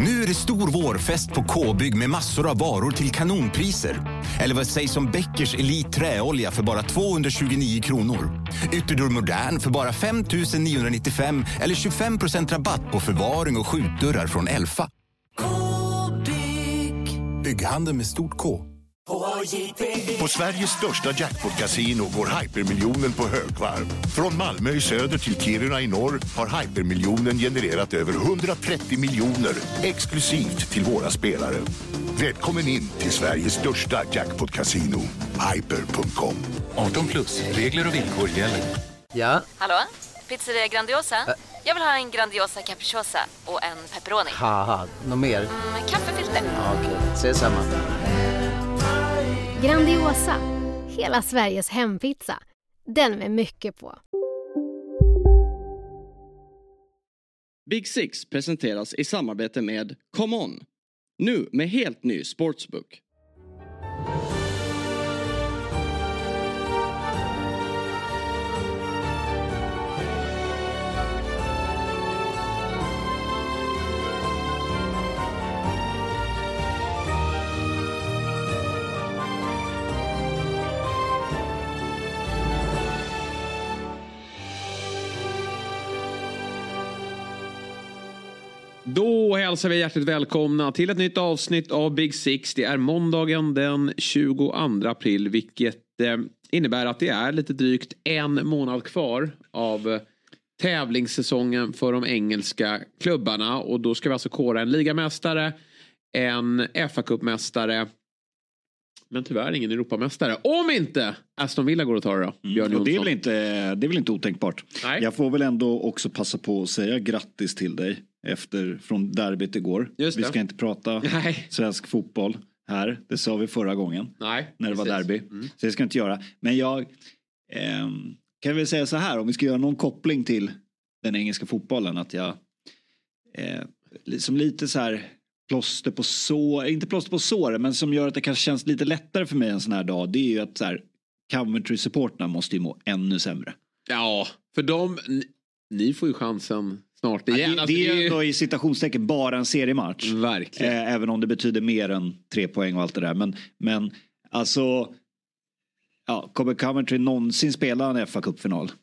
Nu är det stor vårfest på K-bygg med massor av varor till kanonpriser. Eller vad sägs om Bäckers Elite träolja för bara 229 kronor. Ytterdörr Modern för bara 5 995 eller 25% rabatt på förvaring och skjutdörrar från Elfa. K-bygg. Bygghandeln med stort K. På Sveriges största jackpot-casino går hypermiljonen på högvarv. Från Malmö i söder till Kiruna i norr har hypermiljonen genererat över 130 miljoner exklusivt till våra spelare. Välkommen in till Sveriges största jackpot-casino, hyper.com. 18+, regler och villkor gäller. Ja? Hallå? Pizzeria Grandiosa? Jag vill ha en Grandiosa capriciosa och en pepperoni. Haha, något mer? Kaffefilter. Ja, okej, ses samma. Grandiosa, hela Sveriges hempizza. Den med mycket på. Big Six presenteras i samarbete med Come On. Nu med helt ny sportsbook. Då hälsar vi hjärtligt välkomna till ett nytt avsnitt av Big Six. Det är måndagen den 22 april, vilket innebär att det är lite drygt en månad kvar av tävlingssäsongen för de engelska klubbarna. Och då ska vi alltså kora en ligamästare, en FA-cupmästare, men tyvärr ingen Europamästare. Om inte Aston Villa går och tar det då. Björn Jonsson. Det är väl inte otänkbart. Nej. Jag får väl ändå också passa på att säga grattis till dig från derbyt igår. Vi ska inte prata svensk fotboll här. Det sa vi förra gången. Nej, när det var derby. Så det ska jag inte göra. Men jag kan väl säga så här. Om vi ska göra någon koppling till den engelska fotbollen. Att jag som lite så här plåster på sår. Inte plåster på sår. Men som gör att det kanske känns lite lättare för mig en sån här dag. Det är ju att så här, Coventry-supporterna måste ju må ännu sämre. Ja, för ni får ju chansen snart igen. Ja, det är ändå i citationstecken bara en seriematch. Verkligen. Även om det betyder mer än 3 poäng och allt det där. Men alltså, kommer Coventry någonsin spela en FA-cupfinal?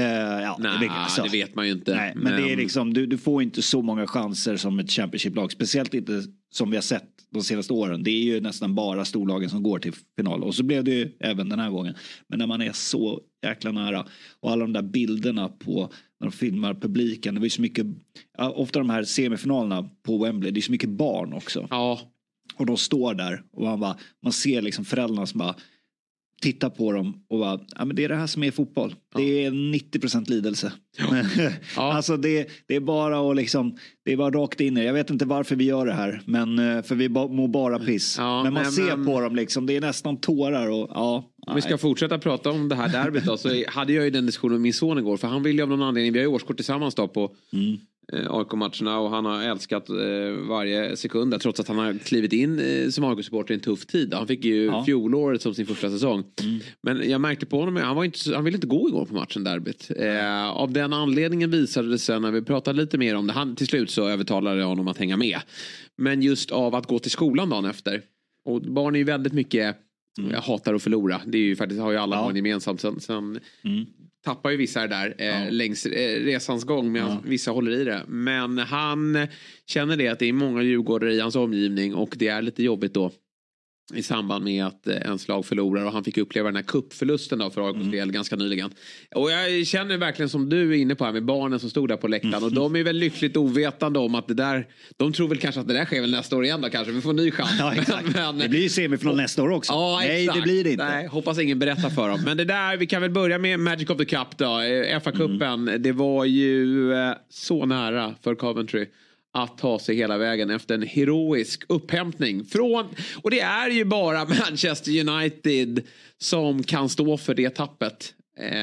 Det vet man ju inte. Nej, men det är liksom, du får inte så många chanser som ett Championship-lag. Speciellt inte som vi har sett de senaste åren. Det är ju nästan bara storlagen som går till final. Och så blev det ju även den här gången. Men när man är så jäkla nära. Och alla de där bilderna på när de filmar publiken. Det var ju så mycket, ofta de här semifinalerna på Wembley. Det är så mycket barn också. Ja. Och de står där. Och man ser liksom föräldrarna som bara titta på dem och bara, men det är det här som är fotboll. Ja. Det är 90% lidelse. Ja. Alltså det är bara att liksom, det är bara rakt in. Jag vet inte varför vi gör det här, men för vi mår bara piss. Ja, men man ser på dem liksom, det är nästan tårar och om vi ska fortsätta prata om det här derbyt då, så hade jag ju den diskussionen med min son igår, för han vill ju av någon anledning, vi har ju årskort tillsammans då på AIK-matcherna och han har älskat varje sekund trots att han har klivit in som AIK-supporter i en tuff tid. Han fick ju fjolåret som sin första säsong. Men jag märkte på honom, han ville inte gå igår på matchen derbyt. Av den anledningen visade det sig när vi pratade lite mer om det, han till slut så övertalade jag honom att hänga med. Men just av att gå till skolan dagen efter. Och barn är ju väldigt mycket jag hatar att förlora. Det är ju faktiskt, har ju alla barn gemensamt. Sen tappar ju vissa där längs resans gång, medan vissa håller i det. Men han känner det att det är många djurgårdare i hans omgivning och det är lite jobbigt då i samband med att ens lag förlorar, och han fick uppleva den här kuppförlusten då för AIKs del ganska nyligen. Och jag känner verkligen som du är inne på här med barnen som stod där på läktaren, och de är väl lyckligt ovetande om att det där, de tror väl kanske att det där sker väl nästa år igen då kanske, vi får en ny chans. Ja, men det blir ju semifinal nästa år också. Ja, nej, det blir det inte. Nej, hoppas ingen berättar för dem. Men det där, vi kan väl börja med Magic of the Cup då, FA-cupen. Det var ju så nära för Coventry att ta sig hela vägen efter en heroisk upphämtning från, och det är ju bara Manchester United som kan stå för det tappet.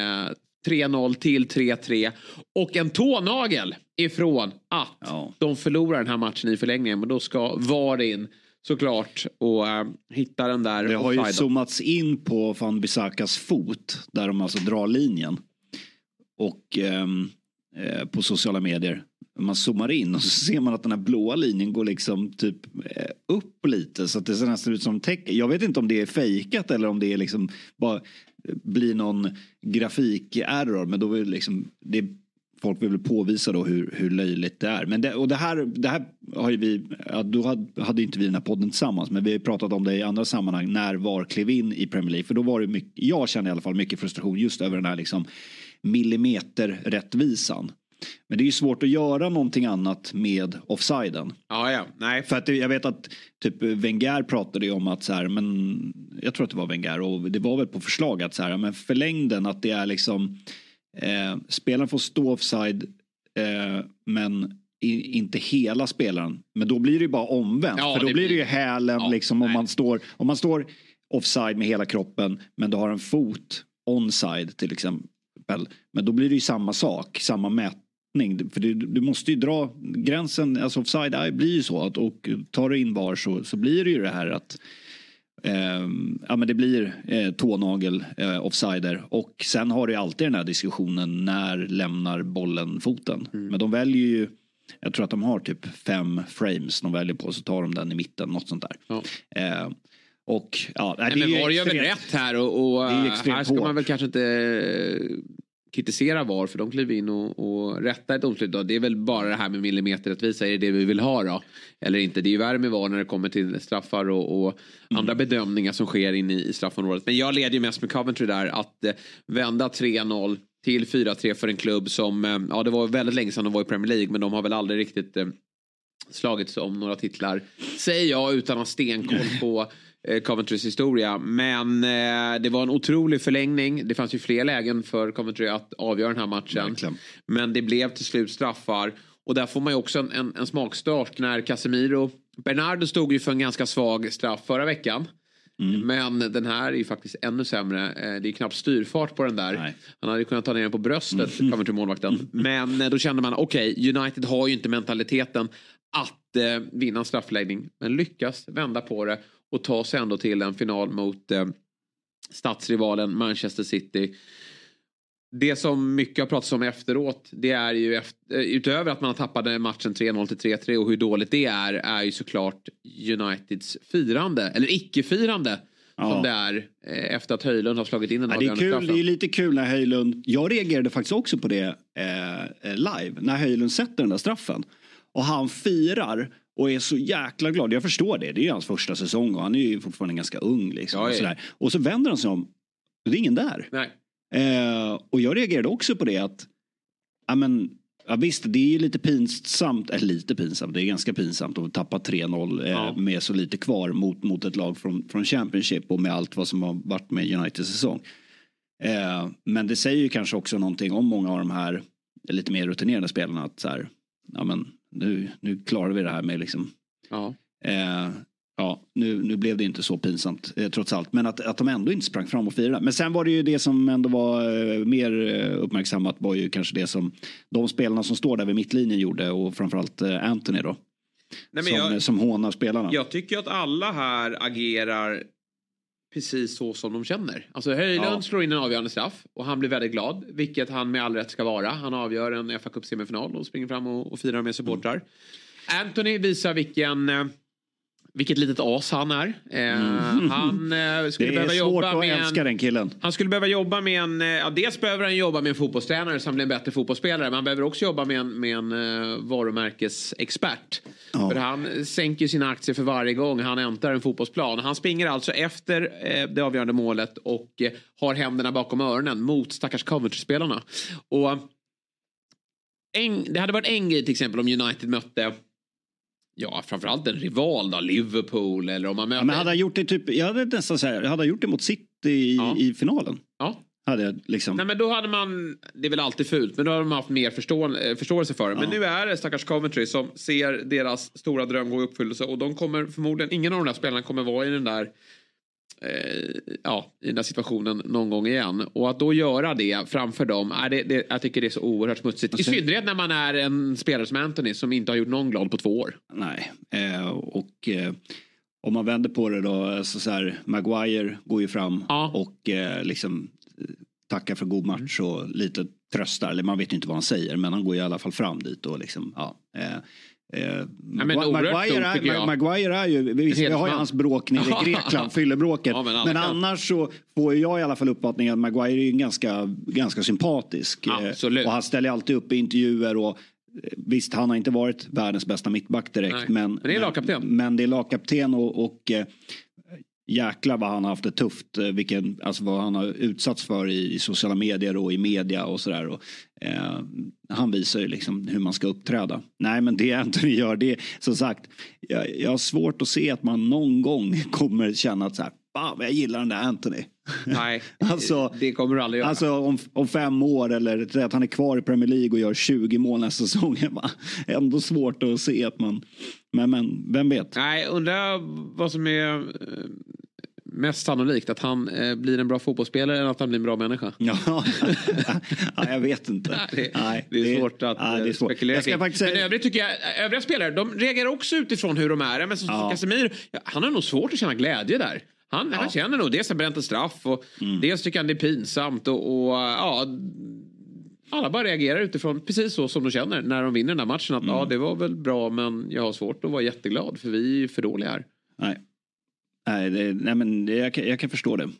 3-0 till 3-3 och en tånagel ifrån att de förlorar den här matchen i förlängningen, men då ska VAR in såklart och hitta den där. Det har ju zoomats in på Van Bissakas fot där de alltså drar linjen och på sociala medier. man zoomar in och så ser man att den här blåa linjen går liksom typ upp lite så att det ser nästan ut som tecken. Jag vet inte om det är fejkat eller om det är liksom bara blir någon grafik-error, men då är det liksom folk vill väl påvisa då hur löjligt det är. Men det här har ju vi, då hade inte vi den här podden tillsammans, men vi har pratat om det i andra sammanhang när VAR klev in i Premier League, för då var det mycket, jag känner i alla fall mycket frustration just över den här liksom millimeterrättvisan. Men det är ju svårt att göra någonting annat med offsiden. Ja, nej. För att jag vet att typ Wenger pratade ju om att så här, men jag tror att det var Wenger och det var väl på förslag att så här, men förlängden att det är liksom spelaren får stå offside men inte hela spelaren. Men då blir det ju bara omvänt. Ja, för då blir det ju hälen liksom om man står offside med hela kroppen men du har en fot onside till exempel. Men då blir det ju samma sak, samma mätning. För du måste ju dra gränsen, alltså offside blir ju så att, och tar du in VAR så blir det ju det här att men det blir tånagel offsider, och sen har du alltid den här diskussionen när lämnar bollen foten. Men de väljer ju, jag tror att de har typ 5 frames de väljer på, så tar de den i mitten, något sånt där. Och men VAR gör väl rätt här och här ska man väl kanske inte kritisera VAR, för de kliver in och rättar ett domslut då. Det är väl bara det här med millimeterrättvisa, är det vi vill ha då? Eller inte, det är ju värre med VAR när det kommer till straffar och andra bedömningar som sker in i straffområdet. Men jag leder ju mest med Coventry där, att vända 3-0 till 4-3 för en klubb som, det var väldigt länge sedan de var i Premier League, men de har väl aldrig riktigt slagits om några titlar, säger jag utan att ha stenkoll på Coventrys historia. Men det var en otrolig förlängning. Det fanns ju fler lägen för Coventry att avgöra den här matchen. Verkligen. Men det blev till slut straffar. Och där får man ju också en smakstart när Casemiro, Bernardo stod ju för en ganska svag straff förra veckan. Men den här är ju faktiskt ännu sämre. Det är knappt styrfart på den där. Nej. Han hade kunnat ta ner den på bröstet, Coventry-målvakten. Men då kände man, United har ju inte mentaliteten att vinna en straffläggning. Men lyckas vända på det och ta sig ändå till en final mot stadsrivalen Manchester City. Det som mycket har pratats om efteråt, det är ju utöver att man har tappat matchen 3-0 till 3-3 och hur dåligt det är ju såklart Uniteds firande, eller icke-firande som det är efter att Höjlund har slagit in den avgörande straffen. Det är lite kul när Höjlund, jag reagerade faktiskt också på det live, när Höjlund sätter den där straffen. Och han firar och är så jäkla glad. Jag förstår det. Det är ju hans första säsong och han är ju fortfarande ganska ung. Liksom, och sådär. Och så vänder han sig om. Det är ingen där. Nej. Och jag reagerade också på det att visst, det är ju lite pinsamt. Det är ganska pinsamt att tappa 3-0 med så lite kvar mot ett lag från Championship och med allt vad som har varit med Uniteds säsong. Men det säger ju kanske också någonting om många av de här lite mer rutinerade spelarna att så här, nu klarar vi det här med liksom. Nu blev det inte så pinsamt trots allt, men att de ändå inte sprang fram och firade. Men sen var det ju det som ändå var mer uppmärksammat, var ju kanske det som de spelarna som står där vid mittlinjen gjorde, och framförallt Anthony då. Som hånar spelarna. Jag tycker att alla här agerar precis så som de känner. Alltså Höjlund slår in en avgörande straff och han blir väldigt glad, vilket han med all rätt ska vara. Han avgör en FA Cup semifinal och springer fram och firar med supportrar. Anthony visar vilket litet as han är. Han skulle behöva jobba med älska den killen. Han skulle behöva jobba med dels behöver han jobba med en fotbollstränare som blir en bättre fotbollsspelare, men han behöver också jobba med en varumärkesexpert. För han sänker sina aktier för varje gång han äntrar en fotbollsplan. Han springer alltså efter det avgörande målet och har händerna bakom öronen mot stackars Coventry-spelarna. Och det hade varit en grej till exempel om United mötte framförallt en rival då, Liverpool, eller om man möter... men hade han gjort det typ, jag hade nästan så här, hade han gjort det mot City i finalen? Ja. Hade jag liksom... Nej, men då hade man, det är väl alltid fult, men då hade man haft mer förståelse för det. Men nu är det stackars Coventry som ser deras stora dröm gå i uppfyllelse, och de kommer förmodligen, ingen av de där spelarna kommer vara i den där i den där situationen någon gång igen. Och att då göra det framför dem, jag tycker det är så oerhört smutsigt. I synnerhet när man är en spelare som Anthony som inte har gjort någon glad på 2 år. Nej, om man vänder på det då, så här, Maguire går ju fram och liksom tackar för god match och lite tröstar, eller man vet ju inte vad han säger, men han går i alla fall fram dit och liksom, Maguire är ju, vi har ju hans bråk nere i Grekland, fyllebråket, men annars så får jag i alla fall uppfattningen att Maguire är ju ganska sympatisk, och han ställer alltid upp i intervjuer, och visst, han har inte varit världens bästa mittback direkt, men det är lagkapten. Men det är lagkapten, och jäklar vad han har haft det tufft, vad han har utsatts för i sociala medier och i media och sådär, och han visar ju liksom hur man ska uppträda. Nej, men det Anthony gör, det som sagt, jag har svårt att se att man någon gång kommer känna att så här, jag gillar den där Anthony. Nej, alltså, det kommer du aldrig göra. Alltså om 5 år, eller att han är kvar i Premier League och gör 20 mål nästa säsong, är ändå svårt att se att man, men vem vet? Nej, undrar vad som är mest sannolikt, att han blir en bra fotbollsspelare eller att han blir en bra människa. Ja, jag vet inte. Det är svårt att spekulera. Men övrigt tycker jag, övriga spelare, de reagerar också utifrån hur de är. Men som Casemiro, han har nog svårt att känna glädje där. Han känner nog dels har bränt en straff, och dels tycker han det är pinsamt, och alla bara reagerar utifrån precis så som de känner när de vinner den här matchen, att det var väl bra, men jag har svårt att vara jätteglad för vi är för dåliga här. Nej, men jag kan förstå det.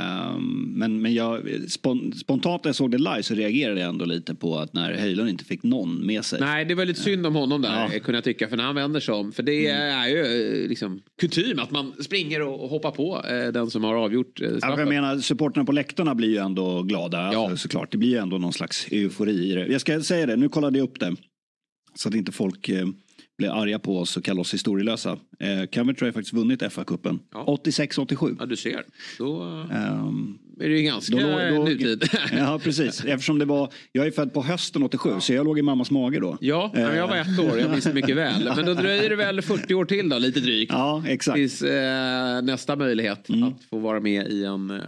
Men jag spontant när jag såg det live så reagerade jag ändå lite på att när Höjlund inte fick någon med sig. Nej, det var lite synd om honom där, kunde jag tycka, för när han vänder sig om, för det är ju liksom kutym att man springer och hoppar på den som har avgjort straffet. Jag menar, supporterna på läktarna blir ju ändå glada, alltså, såklart. Det blir ju ändå någon slags eufori i det. Jag ska säga det, nu kollade jag upp det så att inte folk blir arga på oss och kallar oss historielösa. Coventry har ju faktiskt vunnit FA-cupen. 86-87. Ja, du ser. Då är det ju ganska nutid. Ja, precis. Eftersom det var, jag är född på hösten 87, så jag låg i mammas mage då. Ja, jag var 1 år, jag minns mycket väl. Men då dröjer det väl 40 år till då, lite drygt. Ja, exakt. Tills nästa möjlighet att få vara med i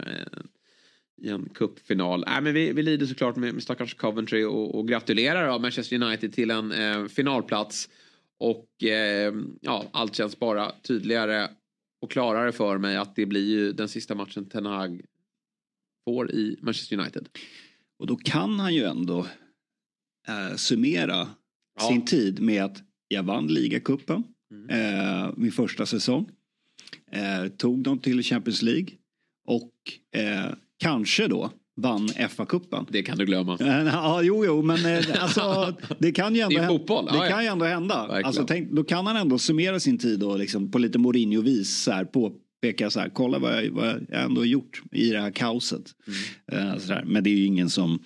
en cupfinal. Men vi lider såklart med stackars Coventry, och gratulerar då Manchester United till en finalplats. Och allt känns bara tydligare och klarare för mig att det blir ju den sista matchen Ten Hag får i Manchester United. Och då kan han ju ändå summera sin tid med att jag vann ligacupen min första säsong. Tog dem till Champions League och kanske då vann FA-cupen. Det kan du glömma. Ja, jo, men alltså, det kan ju ändå hända. Fotboll. Det kan ju ändå hända. Alltså, då kan han ändå summera sin tid och liksom på lite Mourinho-vis så här, påpeka så här, kolla vad jag ändå gjort i det här kaoset. Så där. Men det är ju ingen som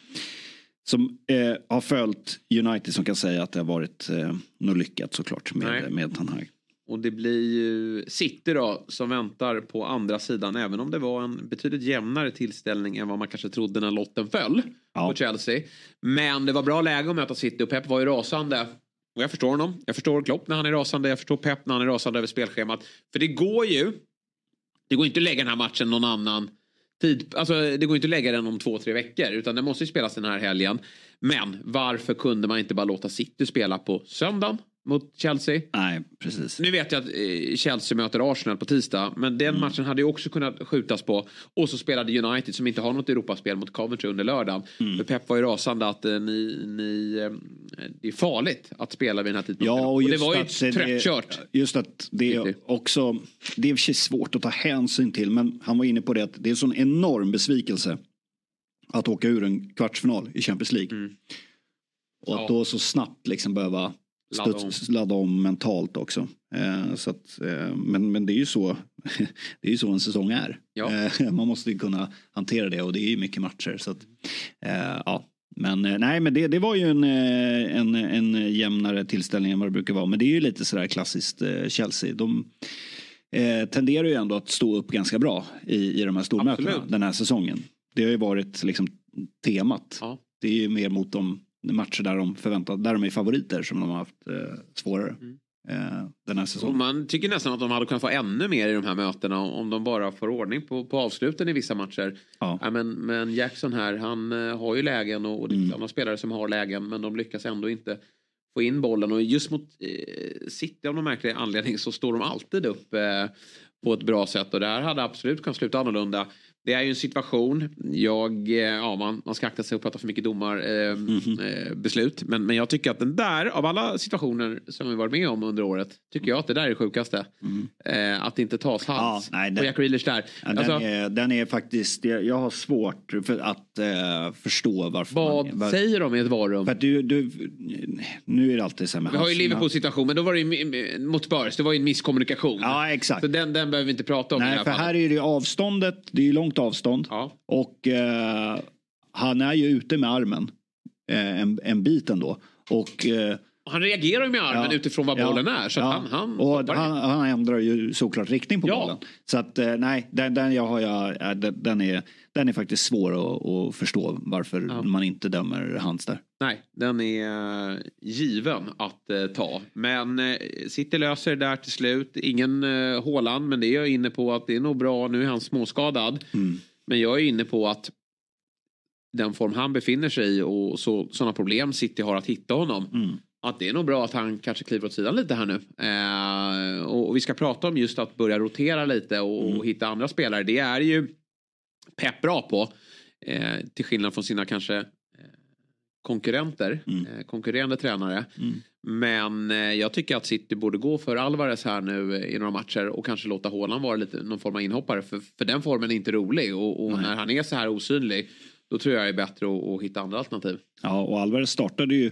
har följt United som kan säga att det har varit något lyckat såklart med Ten Hag. Och det blir ju City då som väntar på andra sidan, även om det var en betydligt jämnare tillställning än vad man kanske trodde när lotten föll på Chelsea. Men det var bra läge att möta City, och Pep var ju rasande. Och jag förstår honom. Jag förstår Klopp när han är rasande. Jag förstår Pep när han är rasande över spelschemat. För det går inte att lägga den här matchen någon annan tid. Alltså det går inte att lägga den om 2-3 veckor, utan det måste ju spelas den här helgen. Men varför kunde man inte bara låta City spela på söndagen mot Chelsea? Nej, precis. Nu vet jag att Chelsea möter Arsenal på tisdag, men den matchen hade ju också kunnat skjutas på. Och så spelade United, som inte har något Europaspel, mot Coventry under lördagen. För Pep var ju rasande att det är farligt att spela vid den här tidpunkten. Ja, och det var ju tröttkört. Just att det är också, det är svårt att ta hänsyn till, men han var inne på det att det är en sån enorm besvikelse att åka ur en kvartsfinal i Champions League. Och att då så snabbt liksom behöva ladda om mentalt också. Så att, men det är ju så det är ju så en säsong är. Man måste ju kunna hantera det, och det är ju mycket matcher, så att, men nej, men det var ju en jämnare tillställning än vad det brukar vara, men det är ju lite sådär klassiskt Chelsea. De tenderar ju ändå att stå upp ganska bra i de här stormötena den här säsongen. Det har ju varit liksom temat. Det är ju mer mot de matcher där de är favoriter som de har haft svårare den här säsongen. Och man tycker nästan att de hade kunnat få ännu mer i de här mötena om de bara får ordning på avsluten i vissa matcher. Men Jackson här, han har ju lägen, och det är andra spelare som har lägen, men de lyckas ändå inte få in bollen. Och just mot City av någon märklig anledning så står de alltid upp på ett bra sätt, och det här hade absolut kunnat sluta annorlunda. Det är ju en situation. Man ska akta sig och prata för mycket beslut. Men jag tycker att den där, av alla situationer som vi varit med om under året, tycker jag att det där är det sjukaste. Att det inte tas hands på Jack Grealish där. Ja, den är faktiskt, jag har svårt att förstå varför. Vad säger de i ett varum? För att nu är det alltid så här med vi har ju Liverpool-situation, men då var det ju mot Spurs, det var ju en misskommunikation. Ja, exakt. Så den behöver vi inte prata om. Nej, för här är det ju avståndet, det är ju långt avstånd. Ja. Och han är ju ute med armen en bit ändå. Och han reagerar ju med armen utifrån vad bollen är. Så han ändrar ju såklart riktning på bollen. Så att den är faktiskt svår att förstå varför man inte dömer hands där. Nej, den är given att ta. Men City löser det där till slut. Ingen Haaland, men det är jag inne på att det är nog bra. Nu är han småskadad. Men jag är inne på att den form han befinner sig i och sådana problem City har att hitta honom. Att det är nog bra att han kanske kliver åt sidan lite här nu. Och vi ska prata om just att börja rotera lite och hitta andra spelare. Det är ju Pep bra på. Till skillnad från sina kanske konkurrenter. Konkurrerande tränare. Men jag tycker att City borde gå för Alvarez här nu i några matcher. Och kanske låta Haaland vara lite någon form av inhoppare. För den formen är inte rolig. Och när han är så här osynlig, då tror jag det är bättre att hitta andra alternativ. Ja, och Alvarez startade ju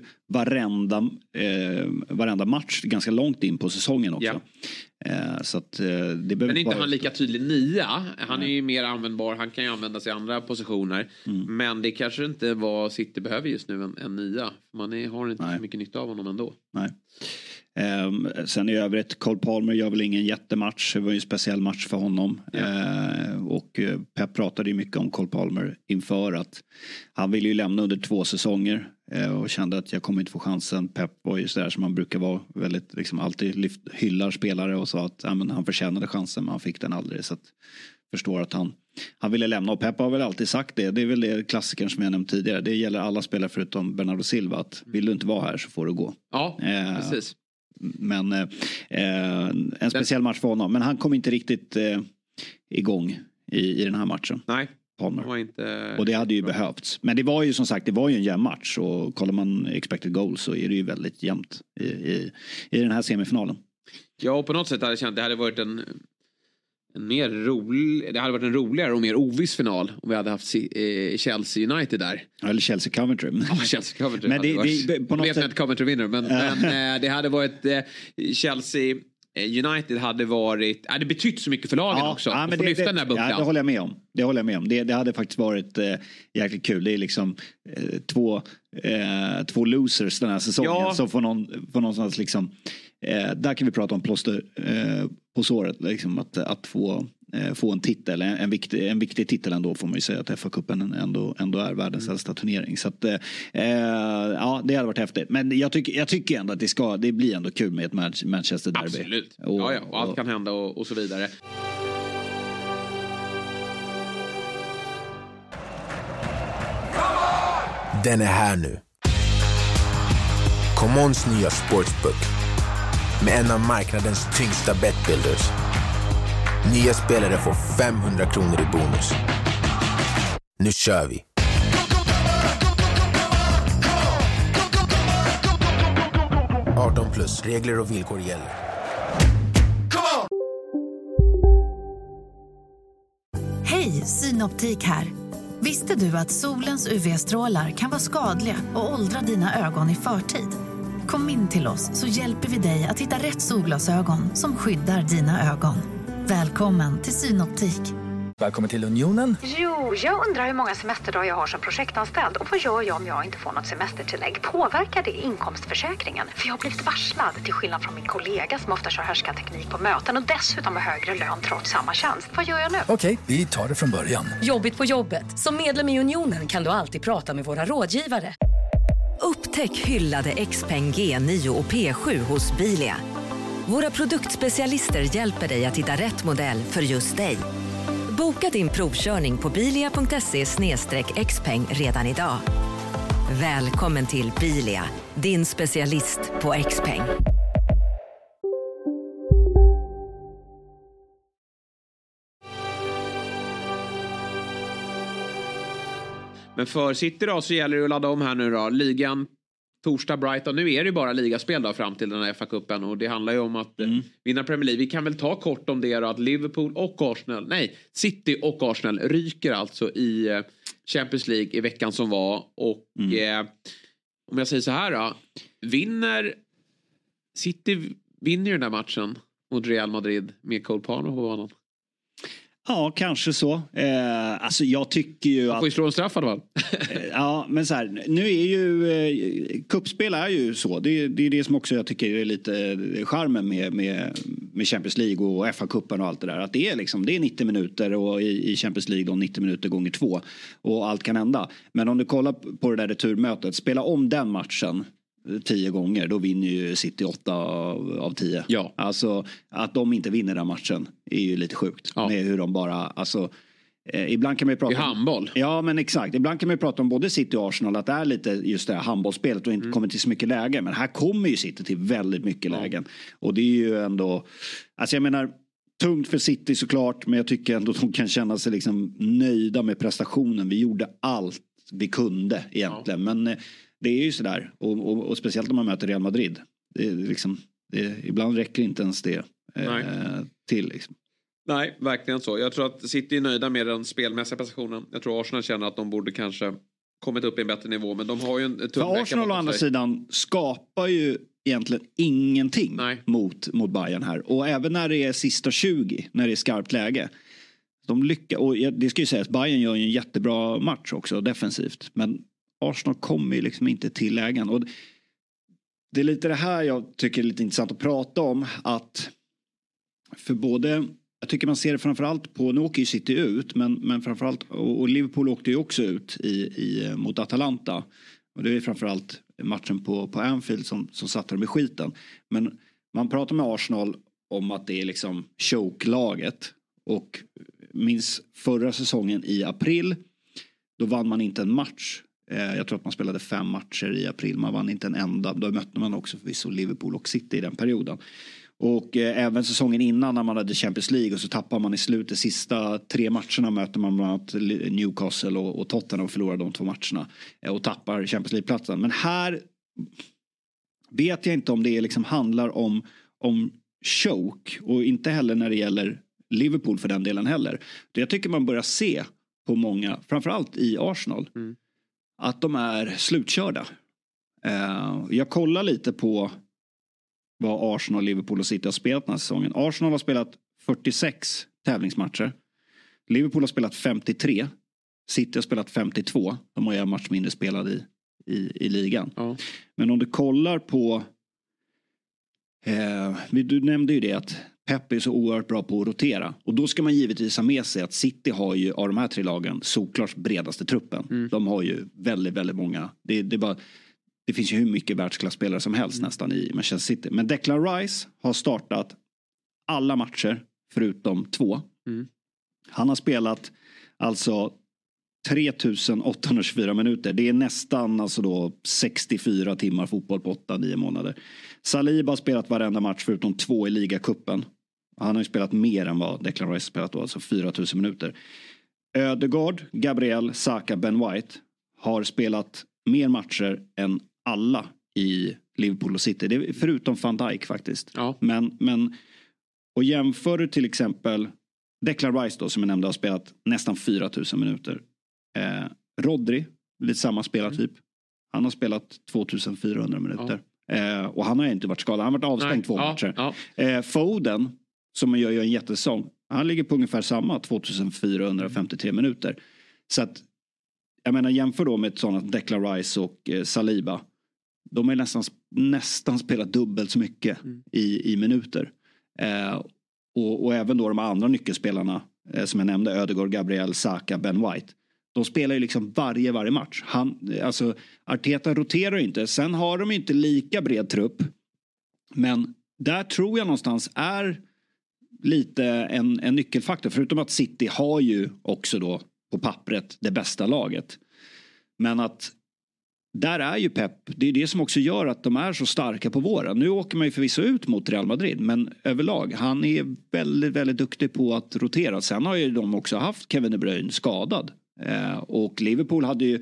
varenda match ganska långt in på säsongen också. Så att, men inte han lika tydlig 9. Han är ju mer användbar. Han kan ju användas i andra positioner. Men det kanske inte vad City behöver just nu, en 9. Man har inte så mycket nytta av honom ändå. Nej. Sen i övrigt, Cole Palmer gör väl ingen jättematch. Det var ju en speciell match för honom. Och Pep pratade ju mycket om Cole Palmer inför att han ville ju lämna under 2 säsonger och kände att jag kommer inte få chansen. Pep var ju sådär som han brukar vara, väldigt liksom alltid hyllar spelare och sa att han förtjänade chansen, men han fick den aldrig. Så att förstår att han ville lämna, och Pep har väl alltid sagt det. Det är väl det klassikern som jag nämnt tidigare. Det gäller alla spelare förutom Bernardo Silva, att vill du inte vara här så får du gå. Ja, precis. Men en speciell match för honom. Men han kom inte riktigt igång i den här matchen. Nej, Palmer. Det var inte... Och det hade ju behövts. Men det var ju som sagt, det var ju en jämn match. Och kollar man expected goals så är det ju väldigt jämnt i den här semifinalen. Ja, och på något sätt hade jag känt att det hade varit det hade varit en roligare och mer oviss final om vi hade haft Chelsea United där. Eller Chelsea Coventry. Ja, Chelsea Coventry. Men på något sätt Coventry vinner, men det hade varit Chelsea United hade varit, det betytt så mycket för lagen också. Ja, men lyfta den här bucklan. Ja, det håller jag med om. Det hade faktiskt varit jäkligt kul. Det är liksom två losers den här säsongen som får någonstans liksom där kan vi prata om plåster på såret liksom, att få en titel, en viktig titel ändå, får man ju säga att FA-cupen ändå är världens äldsta turnering. Så att det hade varit häftigt. Men jag tycker ändå att det blir ändå kul med ett Manchester derby. Absolut. Och allt kan hända och så vidare. Den är här nu. Commons nya sportsbook med en av marknadens tyngsta betbuilders. Nya spelare får 500 kronor i bonus. Nu kör vi! +18+, regler och villkor gäller. Hej, Synoptik här. Visste du att solens UV-strålar kan vara skadliga och åldra dina ögon i förtid? Kom in till oss så hjälper vi dig att hitta rätt solglasögon som skyddar dina ögon. Välkommen till Synoptik. Välkommen till Unionen. Jo, jag undrar hur många semesterdagar jag har som projektanställd. Och vad gör jag om jag inte får något semestertillägg? Påverkar det inkomstförsäkringen? För jag har blivit varslad, till skillnad från min kollega som ofta kör härskarteknik på möten och dessutom har högre lön trots samma tjänst. Vad gör jag nu? Okej, vi tar det från början. Jobbigt på jobbet. Som medlem i Unionen kan du alltid prata med våra rådgivare. Upptäck hyllade XPeng G9 och P7 hos Bilia. Våra produktspecialister hjälper dig att hitta rätt modell för just dig. Boka din provkörning på bilia.se/xpeng redan idag. Välkommen till Bilia, din specialist på XPeng. Men för City då så gäller det att ladda om här nu då. Ligan torsdag Brighton. Nu är det ju bara ligaspel då fram till den här FA-cupen. Och det handlar ju om att vinna Premier League. Vi kan väl ta kort om det då. Att Liverpool och Arsenal. Nej, City och Arsenal ryker alltså i Champions League i veckan som var. Och om jag säger så här då. City vinner ju den där matchen mot Real Madrid med Cole Palmer på banan. Ja, kanske så. Alltså jag tycker ju att... får ju slå en straff i alla fall. Ja, men så här, nu är ju... Kuppspel är ju så. Det är det som också jag tycker är lite charmen med Champions League och FA-cupen och allt det där. Att det är liksom, det är 90 minuter och i Champions League då 90 minuter gånger 2. Och allt kan hända. Men om du kollar på det där returmötet, spela om den matchen 10 gånger, då vinner ju City 8 av 10. Ja. Alltså att de inte vinner den matchen är ju lite sjukt. Ja. Med hur de bara, alltså ibland kan man ju prata om handboll. Ja, men exakt. Ibland kan man ju prata om både City och Arsenal att det är lite just det här handbollsspelet och inte kommer till så mycket lägen. Men här kommer ju City till väldigt mycket lägen. Och det är ju ändå, alltså jag menar, tungt för City såklart, men jag tycker ändå att de kan känna sig liksom nöjda med prestationen. Vi gjorde allt vi kunde egentligen, men det är ju sådär. Och speciellt om man möter Real Madrid. Det är liksom, ibland räcker inte ens det till. Liksom. Nej, verkligen så. Jag tror att City är nöjda med den spelmässiga prestationen. Jag tror Arsenal känner att de borde kanske kommit upp i en bättre nivå. Men de har ju en tung för Arsenal å andra sidan skapar ju egentligen ingenting mot Bayern här. Och även när det är sista 20, när det är skarpt läge. De lyckas, och det ska ju sägas, Bayern gör ju en jättebra match också defensivt. Men Arsenal kommer ju liksom inte till lägen. Och det är lite det här jag tycker är lite intressant att prata om. Att för både, jag tycker man ser det framförallt på, nu åker ju City ut. Men framförallt, och Liverpool åkte ju också ut mot Atalanta. Och det är framförallt matchen på Anfield som satte dem i skiten. Men man pratar med Arsenal om att det är liksom choke-laget. Och minns förra säsongen i april, då vann man inte en match. Jag tror att man spelade 5 matcher i april. Man vann inte en enda. Då mötte man också förvisso Liverpool och City i den perioden. Och även säsongen innan när man hade Champions League och så tappar man i slutet sista 3 matcherna möter man bland annat Newcastle och Tottenham och förlorar de 2 matcherna och tappar Champions League-platsen. Men här vet jag inte om det liksom handlar om choke och inte heller när det gäller Liverpool för den delen heller. Jag tycker man börjar se på många, framförallt i Arsenal, att de är slutkörda. Jag kollar lite på vad Arsenal, Liverpool och City har spelat den här säsongen. Arsenal har spelat 46 tävlingsmatcher. Liverpool har spelat 53. City har spelat 52. De har ju en match mindre spelad i ligan. Ja. Men om du kollar på du nämnde ju det att Pep är så oerhört bra på att rotera. Och då ska man givetvis ha med sig att City har ju av de här 3 lagen såklart bredaste truppen. De har ju väldigt, väldigt många. Det finns ju hur mycket världsklasspelare som helst nästan i Manchester City. Men Declan Rice har startat alla matcher förutom 2. Han har spelat alltså 3824 minuter. Det är nästan alltså då 64 timmar fotboll på 8-9 månader. Saliba har spelat varenda match förutom 2 i ligacupen. Han har ju spelat mer än vad Declan Rice spelat då, alltså 4000 minuter. Ödegaard, Gabriel, Saka, Ben White har spelat mer matcher än alla i Liverpool och City. Det är förutom Van Dijk faktiskt. Ja. Men och jämför till exempel Declan Rice då som jag nämnde har spelat nästan 4000 minuter. Rodri, lite samma spelartyp. Han har spelat 2400 minuter. Ja. Och han har inte varit skadad. Han har varit avstängd 2 matcher. Ja. Foden, som gör en jättesäsong, han ligger på ungefär samma 2453 minuter. Så att jag menar, jämför då med ett sådant Declan Rice och Saliba. De är nästan spelat dubbelt så mycket i minuter. Och även då de andra nyckelspelarna som jag nämnde, Ödegaard, Gabriel, Saka, Ben White. De spelar ju liksom varje match. Alltså Arteta roterar inte. Sen har de inte lika bred trupp. Men där tror jag någonstans är lite en nyckelfaktor. Förutom att City har ju också då på pappret det bästa laget. Men att där är ju Pep, det är det som också gör att de är så starka på våren. Nu åker man ju förvisso ut mot Real Madrid, men överlag, han är väldigt, väldigt duktig på att rotera. Sen har ju de också haft Kevin De Bruyne skadad Och Liverpool hade ju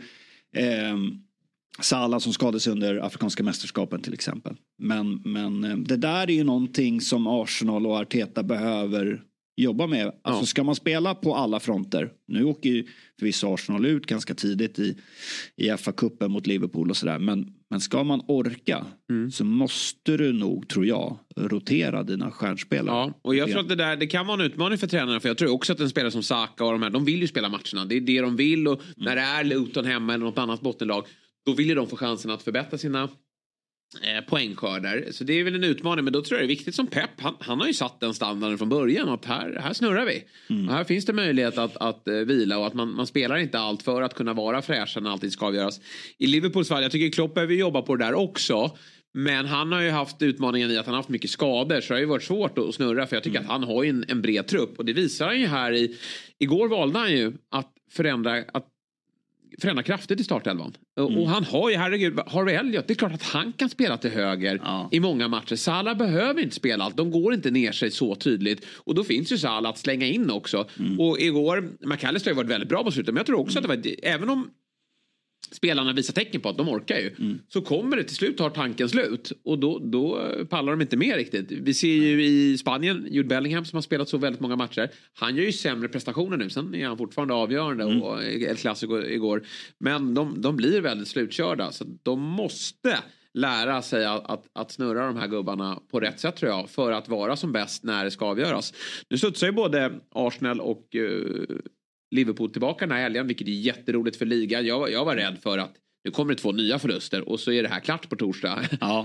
Salah som skadades under afrikanska mästerskapen till exempel. Men det där är ju någonting som Arsenal och Arteta behöver jobba med. Alltså ska man spela på alla fronter. Nu åker ju förvisso Arsenal ut ganska tidigt i FA-cupen mot Liverpool och sådär. Men ska man orka så måste du nog, tror jag, rotera dina stjärnspelare. Ja, och jag tror att det kan vara en utmaning för tränarna. För jag tror också att en spelare som Saka och de här, de vill ju spela matcherna. Det är det de vill, och när det är Luton hemma eller något annat bottenlag, då vill ju de få chansen att förbättra sina poängskördar. Så det är väl en utmaning, men då tror jag det är viktigt som Pep. Han har ju satt den standarden från början att här snurrar vi. Och här finns det möjlighet att vila, och att man spelar inte allt för att kunna vara fräsch när alltid ska avgöras. I Liverpools fall, jag tycker Klopp behöver jobba på det där också. Men han har ju haft utmaningen i att han har haft mycket skador, så det har ju varit svårt att snurra, för jag tycker att han har ju en bred trupp, och det visar han ju här igår valde han ju att förändra kraftigt i startelvan. Och han har ju, herregud, Harvey Elliott, det är klart att han kan spela till höger i många matcher. Salah behöver inte spela allt, de går inte ner sig så tydligt, och då finns ju Salah att slänga in också. Och igår, McAllister har ju varit väldigt bra på slutet, men jag tror också att det var, även om spelarna visar tecken på att de orkar ju, så kommer det till slut, har tanken slut, och då pallar de inte mer riktigt. Vi ser ju i Spanien Jude Bellingham som har spelat så väldigt många matcher, han gör ju sämre prestationer nu, sen är han fortfarande avgörande och El Clasico igår, men de blir väldigt slutkörda, så de måste lära sig att snurra de här gubbarna på rätt sätt, tror jag, för att vara som bäst när det ska avgöras. Nu studsar ju både Arsenal och Liverpool tillbaka den här helgen, vilket är jätteroligt för ligan. Jag var rädd för att nu kommer det 2 nya förluster och så är det här klart på torsdag.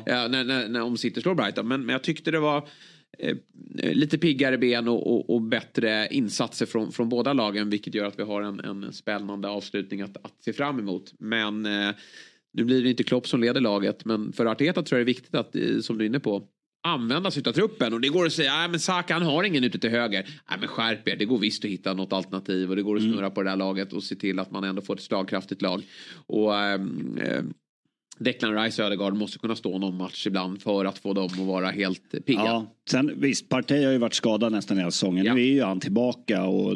när om City slår Brighton. Men jag tyckte det var lite piggare ben och bättre insatser från båda lagen, vilket gör att vi har en spännande avslutning att se fram emot. Men nu blir det inte Klopp som leder laget, men för Arteta tror jag det är viktigt att, som du är inne på, använda sig av truppen. Och det går att säga, men Saka, han har ingen ute till höger. Men skärp er, det går visst att hitta något alternativ, och det går att snurra på det här laget och se till att man ändå får ett slagkraftigt lag. Och Declan Rice och Ödegaard måste kunna stå någon match ibland för att få dem att vara helt pigga. Ja, sen visst, Partey har ju varit skadad nästan hela säsongen. Nu är ju han tillbaka, och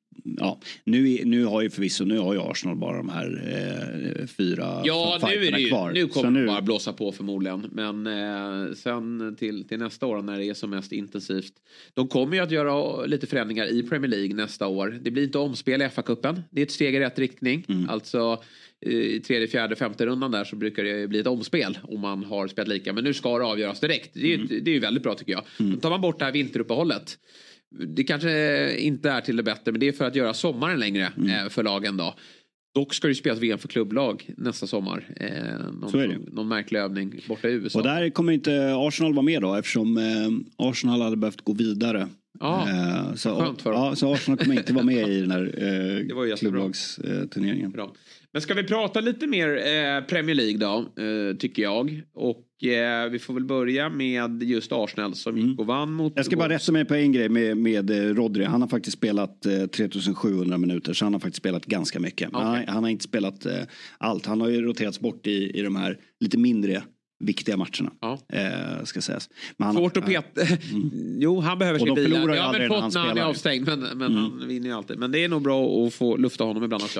nu har ju förvisso, nu har ju Arsenal bara de här 4 fighterna kvar. Nu kommer det bara blåsa på förmodligen. Men sen till nästa år när det är som mest intensivt. De kommer ju att göra lite förändringar i Premier League nästa år. Det blir inte omspel i FA-cupen. Det är ett steg i rätt riktning. Alltså i 3:e, 4:e, 5:e rundan där så brukar det bli ett omspel om man har spelat lika. Men nu ska det avgöras direkt. Det är ju väldigt bra, tycker jag. Då tar man bort det här vinteruppehållet. Det kanske inte är till det bättre, men det är för att göra sommaren längre för lagen då. Dock ska det spelas VM för klubblag nästa sommar. Någon märklig övning borta i USA. Och där kommer inte Arsenal vara med då, eftersom Arsenal hade behövt gå vidare. Så Arsenal kommer inte vara med i den här klubblagsturneringen. Bra. Men ska vi prata lite mer Premier League då, tycker jag. Och vi får väl börja med just Arsenal som gick och vann mot... Jag ska bara rätta mig på en grej med Rodri. Han har faktiskt spelat 3700 minuter, så han har faktiskt spelat ganska mycket. Okay. Han har inte spelat allt. Han har ju roterats bort i de här lite mindre viktiga matcherna. Ska sägas. Svårt att peta. Jo, han behöver sin bil. Jag har väl fått när han är avstängd, men han vinner ju alltid. Men det är nog bra att få lufta honom ibland också.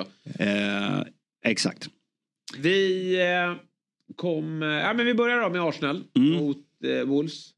Exakt. Vi men vi börjar då med Arsenal mot Wolves.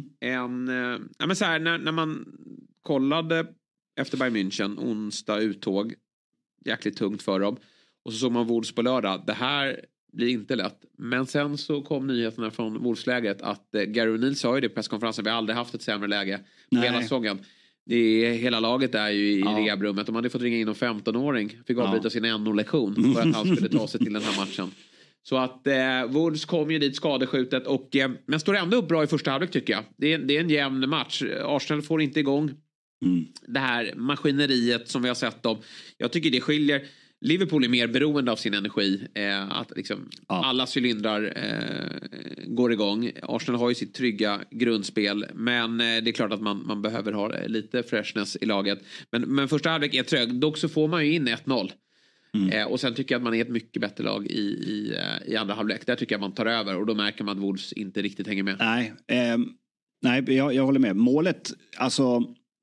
Men så här, när man kollade efter Bayern München, onsdag uttåg, jäkligt tungt för dem, och så såg man Wolves på lördag. Det här blir inte lätt. Men sen så kom nyheterna från Wolves-läget att Gary O'Neill sa ju det i presskonferensen, vi har aldrig haft ett sämre läge på hela säsongen. Hela laget är ju i rehabrummet. De hade fått ringa in en 15-åring. Fick avbryta sin NO-lektion för att han skulle ta sig till den här matchen. Så att Wolves kom ju dit skadeskjutet. Men står ändå upp bra i första halvlek, tycker jag. Det är en jämn match. Arsenal får inte igång det här maskineriet som vi har sett dem. Jag tycker det skiljer. Liverpool är mer beroende av sin energi. Att liksom alla cylindrar går igång. Arsenal har ju sitt trygga grundspel. Men det är klart att man behöver ha lite freshness i laget. Men första halvlek är trög. Dock så får man ju in 1-0. Och sen tycker jag att man är ett mycket bättre lag i andra halvlek. Där tycker jag man tar över. Och då märker man att Wolves inte riktigt hänger med. Nej, jag håller med. Målet, alltså...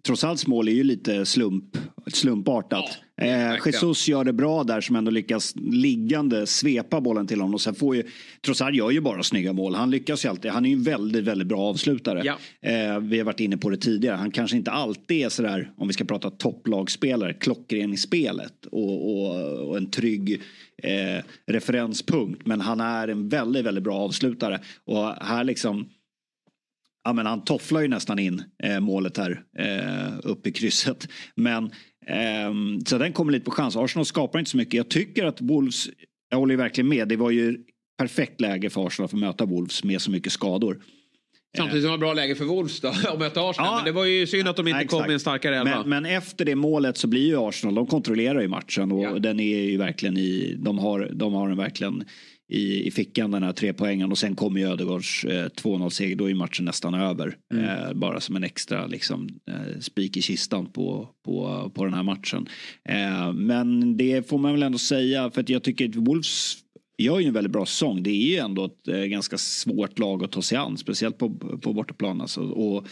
trots allt mål är ju lite slumpartat. Jesus gör det bra där som ändå lyckas liggande svepa bollen till honom. Och sen får ju, trots allt gör ju bara snygga mål. Han lyckas ju alltid. Han är ju en väldigt, väldigt bra avslutare. Ja. Vi har varit inne på det tidigare. Han kanske inte alltid är sådär, om vi ska prata topplagspelare, klockren i spelet. Och en trygg referenspunkt. Men han är en väldigt, väldigt bra avslutare. Och här liksom... Ja, men han tofflar ju nästan in målet här upp i krysset. Men så den kommer lite på chans. Arsenal skapar inte så mycket. Jag tycker att Wolves, jag håller ju verkligen med. Det var ju perfekt läge för Arsenal för att möta Wolves med så mycket skador. Samtidigt som det var bra läge för Wolves då att möta Arsenal. Ja, men det var ju synd att de inte kom med en starkare elva. Men efter det målet så blir ju Arsenal, de kontrollerar ju matchen. Och den är ju verkligen de har den verkligen i fickan, den här 3 poängen. Och sen kommer ju Ödegaards 2-0-seger. Då är matchen nästan över. Bara som en extra liksom, spik i kistan på den här matchen. Men det får man väl ändå säga. För att jag tycker att Wolves gör ju en väldigt bra säsong. Det är ju ändå ett ganska svårt lag att ta sig an. Speciellt på bortaplan. Alltså. Och,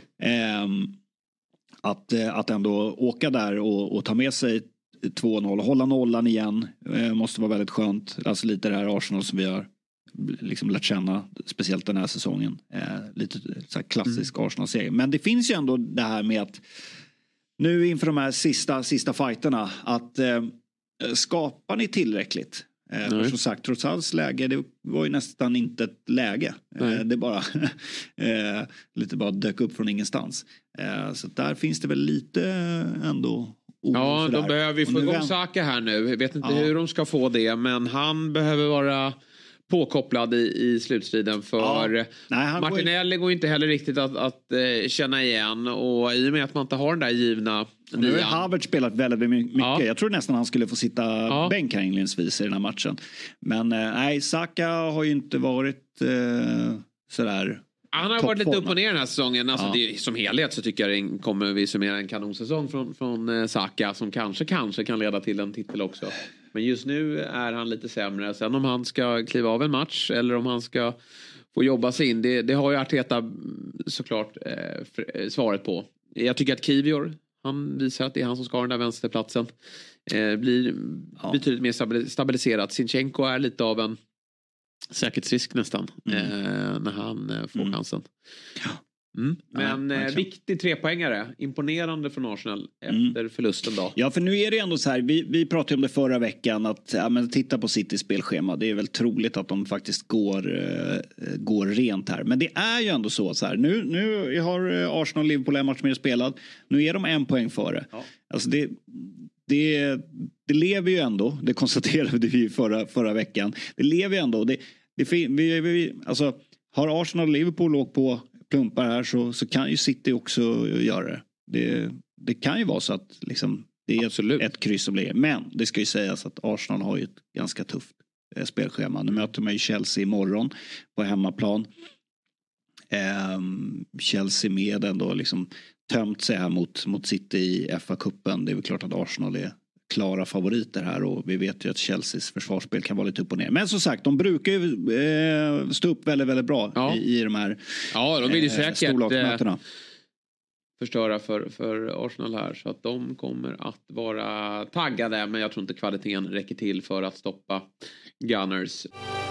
att ändå åka där och ta med sig 2-0. Hålla nollan igen måste vara väldigt skönt. Alltså lite det här Arsenal som vi har liksom lärt känna, speciellt den här säsongen. Lite så här klassisk Arsenal-serie. Men det finns ju ändå det här med att nu inför de här sista fighterna att skapar ni tillräckligt? För som sagt, trots alls läge, det var ju nästan inte ett läge. Det bara lite bara dök upp från ingenstans. Så där finns det väl lite ändå. Ja, då behöver vi få igång Saka här nu. Jag vet inte hur de ska få det, men han behöver vara påkopplad i slutstriden för Martinelli går inte heller riktigt att känna igen, och i och med att man inte har den där givna nu har Havertz spelat väldigt mycket. Jag tror nästan han skulle få sitta bänk här inledningsvis i den här matchen. Men nej, Saka har ju inte varit sådär. Han har varit lite upp och ner den här säsongen. Alltså det, som helhet så tycker jag det kommer vi summera en kanonsäsong från Saka som kanske kan leda till en titel också. Men just nu är han lite sämre. Sen om han ska kliva av en match eller om han ska få jobba sig in. Det har ju Arteta såklart svaret på. Jag tycker att Kivior, han visar att det är han som ska ha den där vänsterplatsen. Blir betydligt mer stabiliserat. Sinchenko är lite av en säkerhetsrisk nästan när han får chansen. Men viktig 3-poängare. Imponerande från Arsenal efter förlusten då. Ja, för nu är det ändå så här. Vi pratade om det förra veckan att titta på Citys spelschema. Det är väl troligt att de faktiskt går rent här. Men det är ju ändå så här. Nu har Arsenal och Liverpool en match mer spelad. Nu är de 1 poäng före. Ja. Alltså det lever ju ändå. Det konstaterade vi förra veckan. Det lever ju ändå. Alltså, har Arsenal och Liverpool åkt på plumpar här så kan ju City också göra det. Det kan ju vara så att liksom, det är ett kryss som blir. Men det ska ju sägas att Arsenal har ju ett ganska tufft spelschema. Nu möter man ju Chelsea imorgon på hemmaplan. Chelsea med ändå liksom tömt sig här mot City i FA-cupen. Det är väl klart att Arsenal är klara favoriter här, och vi vet ju att Chelseas försvarsspel kan vara lite upp och ner. Men som sagt, de brukar ju stå upp väldigt, väldigt bra i de här de vill ju säkert förstöra för Arsenal här, så att de kommer att vara taggade, men jag tror inte kvaliteten räcker till för att stoppa Gunners.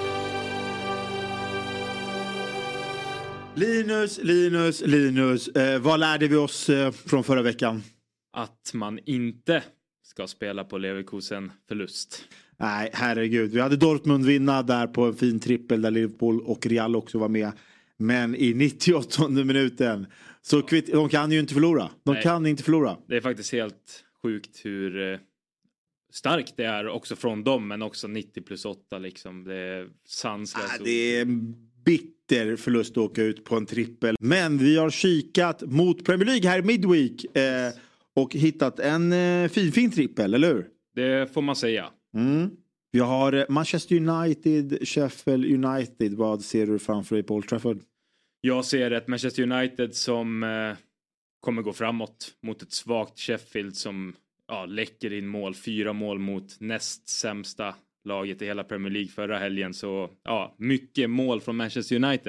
Linus, vad lärde vi oss från förra veckan? Att man inte ska spela på Leverkusen förlust. Nej, herregud. Vi hade Dortmund vinna där på en fin trippel där Liverpool och Real också var med. Men i 98:e minuten så de kan ju inte förlora. Kan inte förlora. Det är faktiskt helt sjukt hur starkt det är också från dem, men också 90+8 liksom. Det är sanslöst. Det är bitter förlust att åka ut på en trippel. Men vi har kikat mot Premier League här i Midweek och hittat en fin trippel, eller hur? Det får man säga. Vi har Manchester United, Sheffield United. Vad ser du framför dig på Old Trafford? Jag ser ett Manchester United som kommer gå framåt mot ett svagt Sheffield som läcker in mål. 4 mål mot näst sämsta laget i hela Premier League förra helgen. Så mycket mål från Manchester United.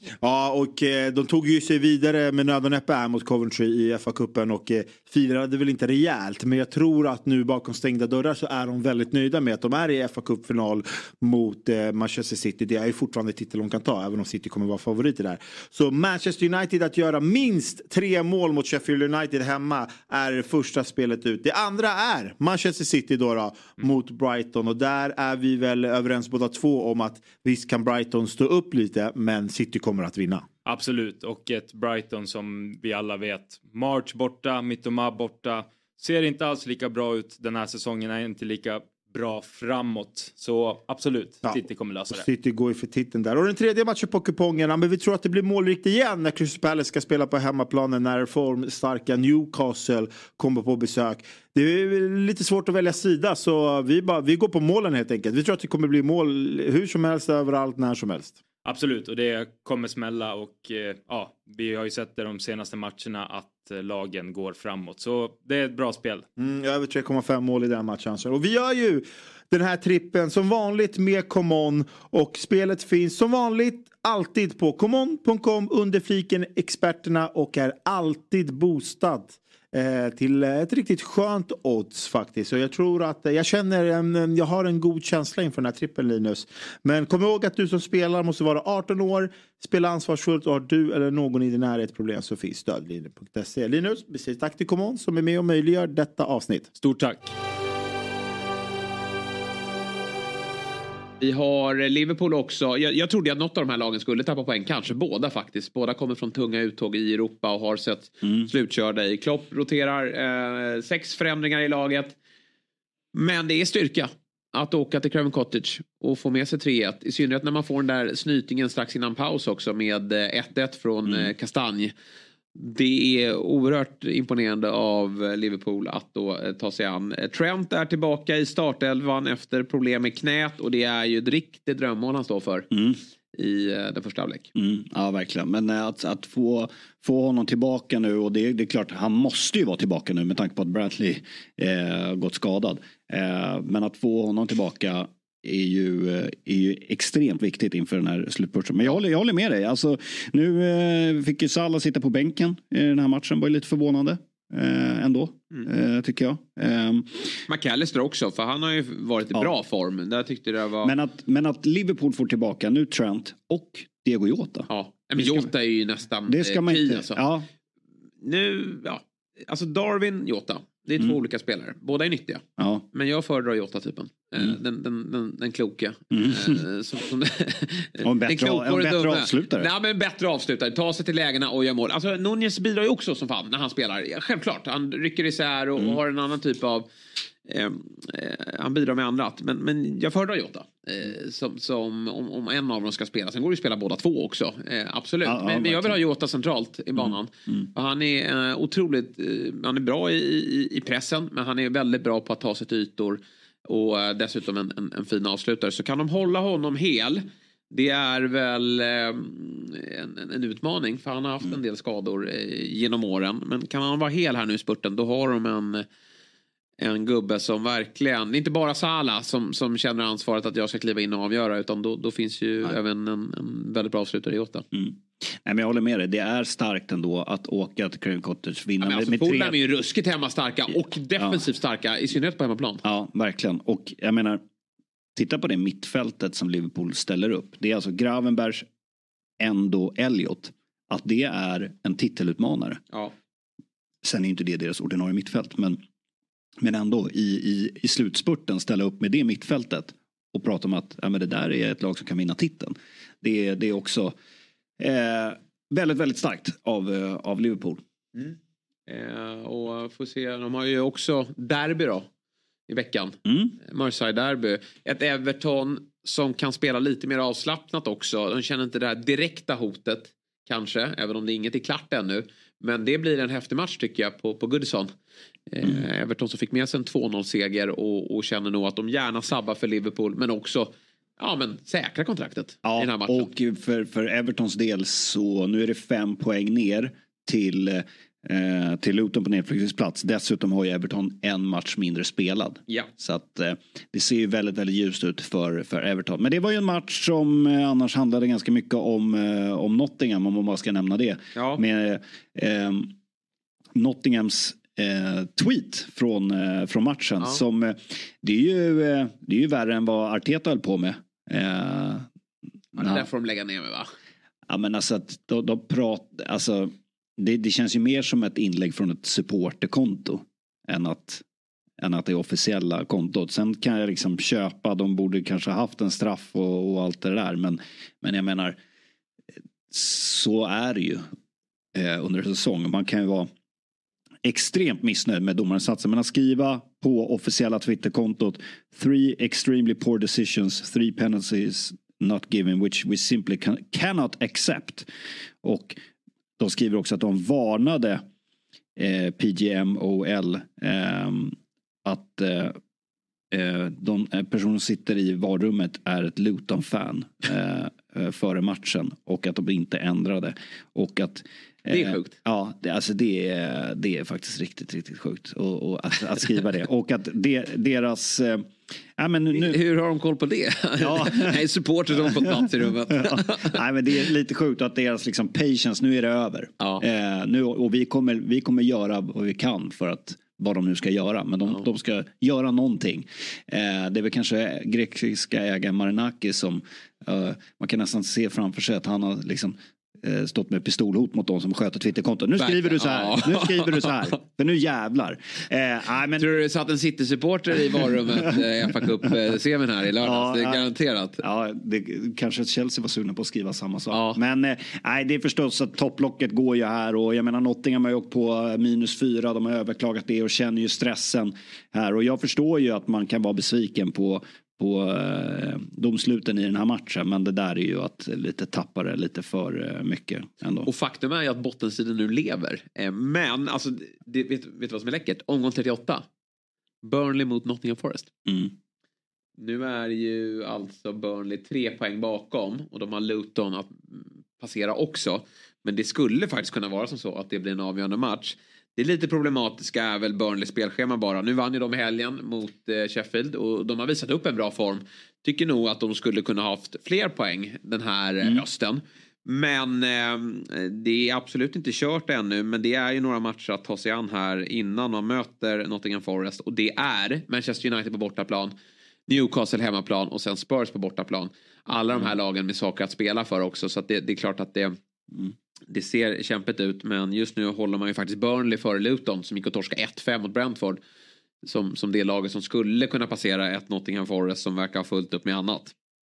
Ja, och de tog ju sig vidare med nöd och näppe här mot Coventry i FA-cupen och firade väl inte rejält. Men jag tror att nu bakom stängda dörrar så är de väldigt nöjda med att de är i FA-cupfinal mot Manchester City. Det är ju fortfarande titel de kan ta, även om City kommer vara favoriter där. Så Manchester United att göra minst 3 mål mot Sheffield United hemma är första spelet ut. Det andra är Manchester City då mot Brighton. Och där är vi väl överens båda två om att visst kan Brighton stå upp lite, men City kommer att vinna. Absolut, och ett Brighton som vi alla vet. March borta, Mitoma borta. Ser inte alls lika bra ut den här säsongen, är inte lika bra framåt. Så absolut, City kommer lösa det. City går ju för titeln där. Och den tredje matchen på kupongen, men vi tror att det blir målrikt igen när Crystal Palace ska spela på hemmaplanen när formstarka Newcastle kommer på besök. Det är lite svårt att välja sida, så vi går på målen helt enkelt. Vi tror att det kommer bli mål hur som helst, överallt, när som helst. Absolut, och det kommer smälla och vi har ju sett det de senaste matcherna att lagen går framåt. Så det är ett bra spel. Över 3,5 mål i den matchen. Och vi gör ju den här trippen som vanligt med ComeOn, och spelet finns som vanligt alltid på comeon.com under fliken experterna och är alltid boostad till ett riktigt skönt odds faktiskt. Och jag tror att jag har en god känsla inför den här trippen, Linus. Men kom ihåg att du som spelar måste vara 18 år, spela ansvarsfullt, och har du eller någon i din närhet problem så finns stödlinjen.se. Linus, vi säger tack till ComeOn som är med och möjliggör detta avsnitt. Stort tack! Vi har Liverpool också. Jag trodde att något av de här lagen skulle tappa poäng. Kanske båda faktiskt. Båda kommer från tunga uttåg i Europa och har sett slutkörda i. Klopp roterar 6 förändringar i laget. Men det är styrka att åka till Craven Cottage och få med sig 3-1. I synnerhet när man får den där snytingen strax innan paus också med 1-1 från Kastanj. Det är oerhört imponerande av Liverpool att då ta sig an. Trent är tillbaka i startelvan efter problem med knät, och det är ju ett riktigt drömmål han står för i den första halvlek. Ja, verkligen. Men att få honom tillbaka nu, och det är klart han måste ju vara tillbaka nu med tanke på att Bradley gått skadad. Men att få honom tillbaka är ju extremt viktigt inför den här slutpushen. Men jag håller med dig. Alltså, nu fick ju Salah sitta på bänken i den här matchen. Var ju lite förvånande ändå, tycker jag. McAllister också, för han har ju varit i bra form. Där tyckte det var... Men att Liverpool får tillbaka nu Trent och Diego Jota. Ja, men Jota är ju nästan det ska man inte. Alltså. Ja. Nu, alltså Darwin, Jota. Det är 2 olika spelare. Båda är nyttiga. Ja. Men jag föredrar Jota-typen. Den kloka. En bättre avslutare. Nej, men bättre avslutare. Ta sig till lägena och gör mål. Alltså Nunez bidrar ju också som fan när han spelar. Självklart. Han rycker isär och har en annan typ av... han bidrar med annat. Men jag föredrar Jota. Om en av dem ska spela. Sen går det att spela båda två också. Absolut. Men jag vill ha Jota centralt i banan. Han är otroligt... han är bra i pressen. Men han är väldigt bra på att ta sig till ytor. Och dessutom en fin avslutare. Så kan de hålla honom hel. Det är väl en utmaning. För han har haft en del skador genom åren. Men kan han vara hel här nu i spurten. Då har de en gubbe som verkligen, det är inte bara Salah som känner ansvaret att jag ska kliva in och avgöra, utan då finns ju även en väldigt bra avslutare i Jota. Nej, men jag håller med dig, det är starkt ändå att åka till Craven Cottage, vinna med 3. Fulham är ju ruskigt hemma starka och defensivt starka, i synnerhet på hemmaplan. Ja, verkligen. Och jag menar, titta på det mittfältet som Liverpool ställer upp. Det är alltså Gravenberch, Endo, Elliot. Att det är en titelutmanare. Ja. Sen är inte det deras ordinarie mittfält, men ändå i slutspurten ställa upp med det mittfältet och prata om att men det där är ett lag som kan vinna titeln. Det är också väldigt, väldigt starkt av Liverpool. Och får se, de har ju också derby då i veckan. Merseyside derby. Ett Everton som kan spela lite mer avslappnat också. De känner inte det här direkta hotet kanske, även om det inget är klart ännu. Men det blir en häftig match tycker jag på Goodison. Everton som fick med sig en 2-0-seger och känner nog att de gärna sabbar för Liverpool, men också säkra kontraktet i den här matchen. Och för Evertons del så nu är det 5 poäng ner till Luton på nedflyttningsplats. Dessutom har ju Everton en match mindre spelad. Ja. Så att det ser ju väldigt, väldigt ljust ut för Everton. Men det var ju en match som annars handlade ganska mycket om Nottingham, om man bara ska nämna det. Ja. Med Nottinghams tweet från matchen. Ja. Som det är ju värre än vad Arteta höll på med. Det där får de lägga ner med, va? Ja, men alltså att de pratar, alltså det känns ju mer som ett inlägg från ett supporterkonto än att det är officiella kontot. Sen kan jag liksom köpa, de borde kanske ha haft en straff och allt det där, men jag menar, så är det ju under säsong. Man kan ju vara extremt missnöjd med domarinsatsen, men att skriva på officiella Twitterkontot 3 extremely poor decisions, 3 penalties not given which we simply cannot accept. Och de skriver också att de varnade PGMOL att de personer som sitter i varummet är ett Luton-fan före matchen, och att de inte ändrade. Och att det är sjukt. Ja, det är faktiskt riktigt, riktigt sjukt och att skriva det. Och att deras... Hur har de koll på det? Ja. Nej, supporter som har fått plats i rummet. Ja. Nej, men det är lite sjukt att deras liksom patience, nu är det över. Ja. Nu, och vi kommer göra vad vi kan för att vad de nu ska göra. Men de ska göra någonting. Det är väl kanske grekiska ägaren Marinakis som man kan nästan se framför sig att han har liksom stått med pistolhot mot de som sköter Twitterkonton. Nu skriver du så här. För nu jävlar. Men... Tror du det satt en City-supporter i varummet FA Cup-semin här i lördags? Det är garanterat. Ja, kanske Chelsea var sugna på att skriva samma sak. Ja. Men det är förstås att topplocket går ju här, och jag menar Nottingham har ju åkt på -4. De har överklagat det och känner ju stressen här. Och jag förstår ju att man kan vara besviken på domsluten i den här matchen, men det där är ju att lite tappare lite för mycket ändå. Och faktum är ju att bottensidan nu lever, men alltså vet du vad som är läckert? Omgång 38 Burnley mot Nottingham Forest. Nu är ju alltså Burnley 3 poäng bakom, och de har Luton att passera också, men det skulle faktiskt kunna vara som så att det blir en avgörande match. Det är lite problematiska är väl Burnley spelschema bara. Nu vann ju de i helgen mot Sheffield, och de har visat upp en bra form. Tycker nog att de skulle kunna ha haft fler poäng den här hösten. Men det är absolut inte kört ännu. Men det är ju några matcher att ta sig an här innan man möter Nottingham Forest. Och det är Manchester United på bortaplan, Newcastle hemmaplan och sen Spurs på bortaplan. Alla de här lagen med saker att spela för också. Så att det är klart att det ser kämpigt ut, men just nu håller man ju faktiskt Burnley före Luton som gick och torska 1-5 mot Brentford som det laget som skulle kunna passera ett Nottingham Forest som verkar ha fullt upp med annat.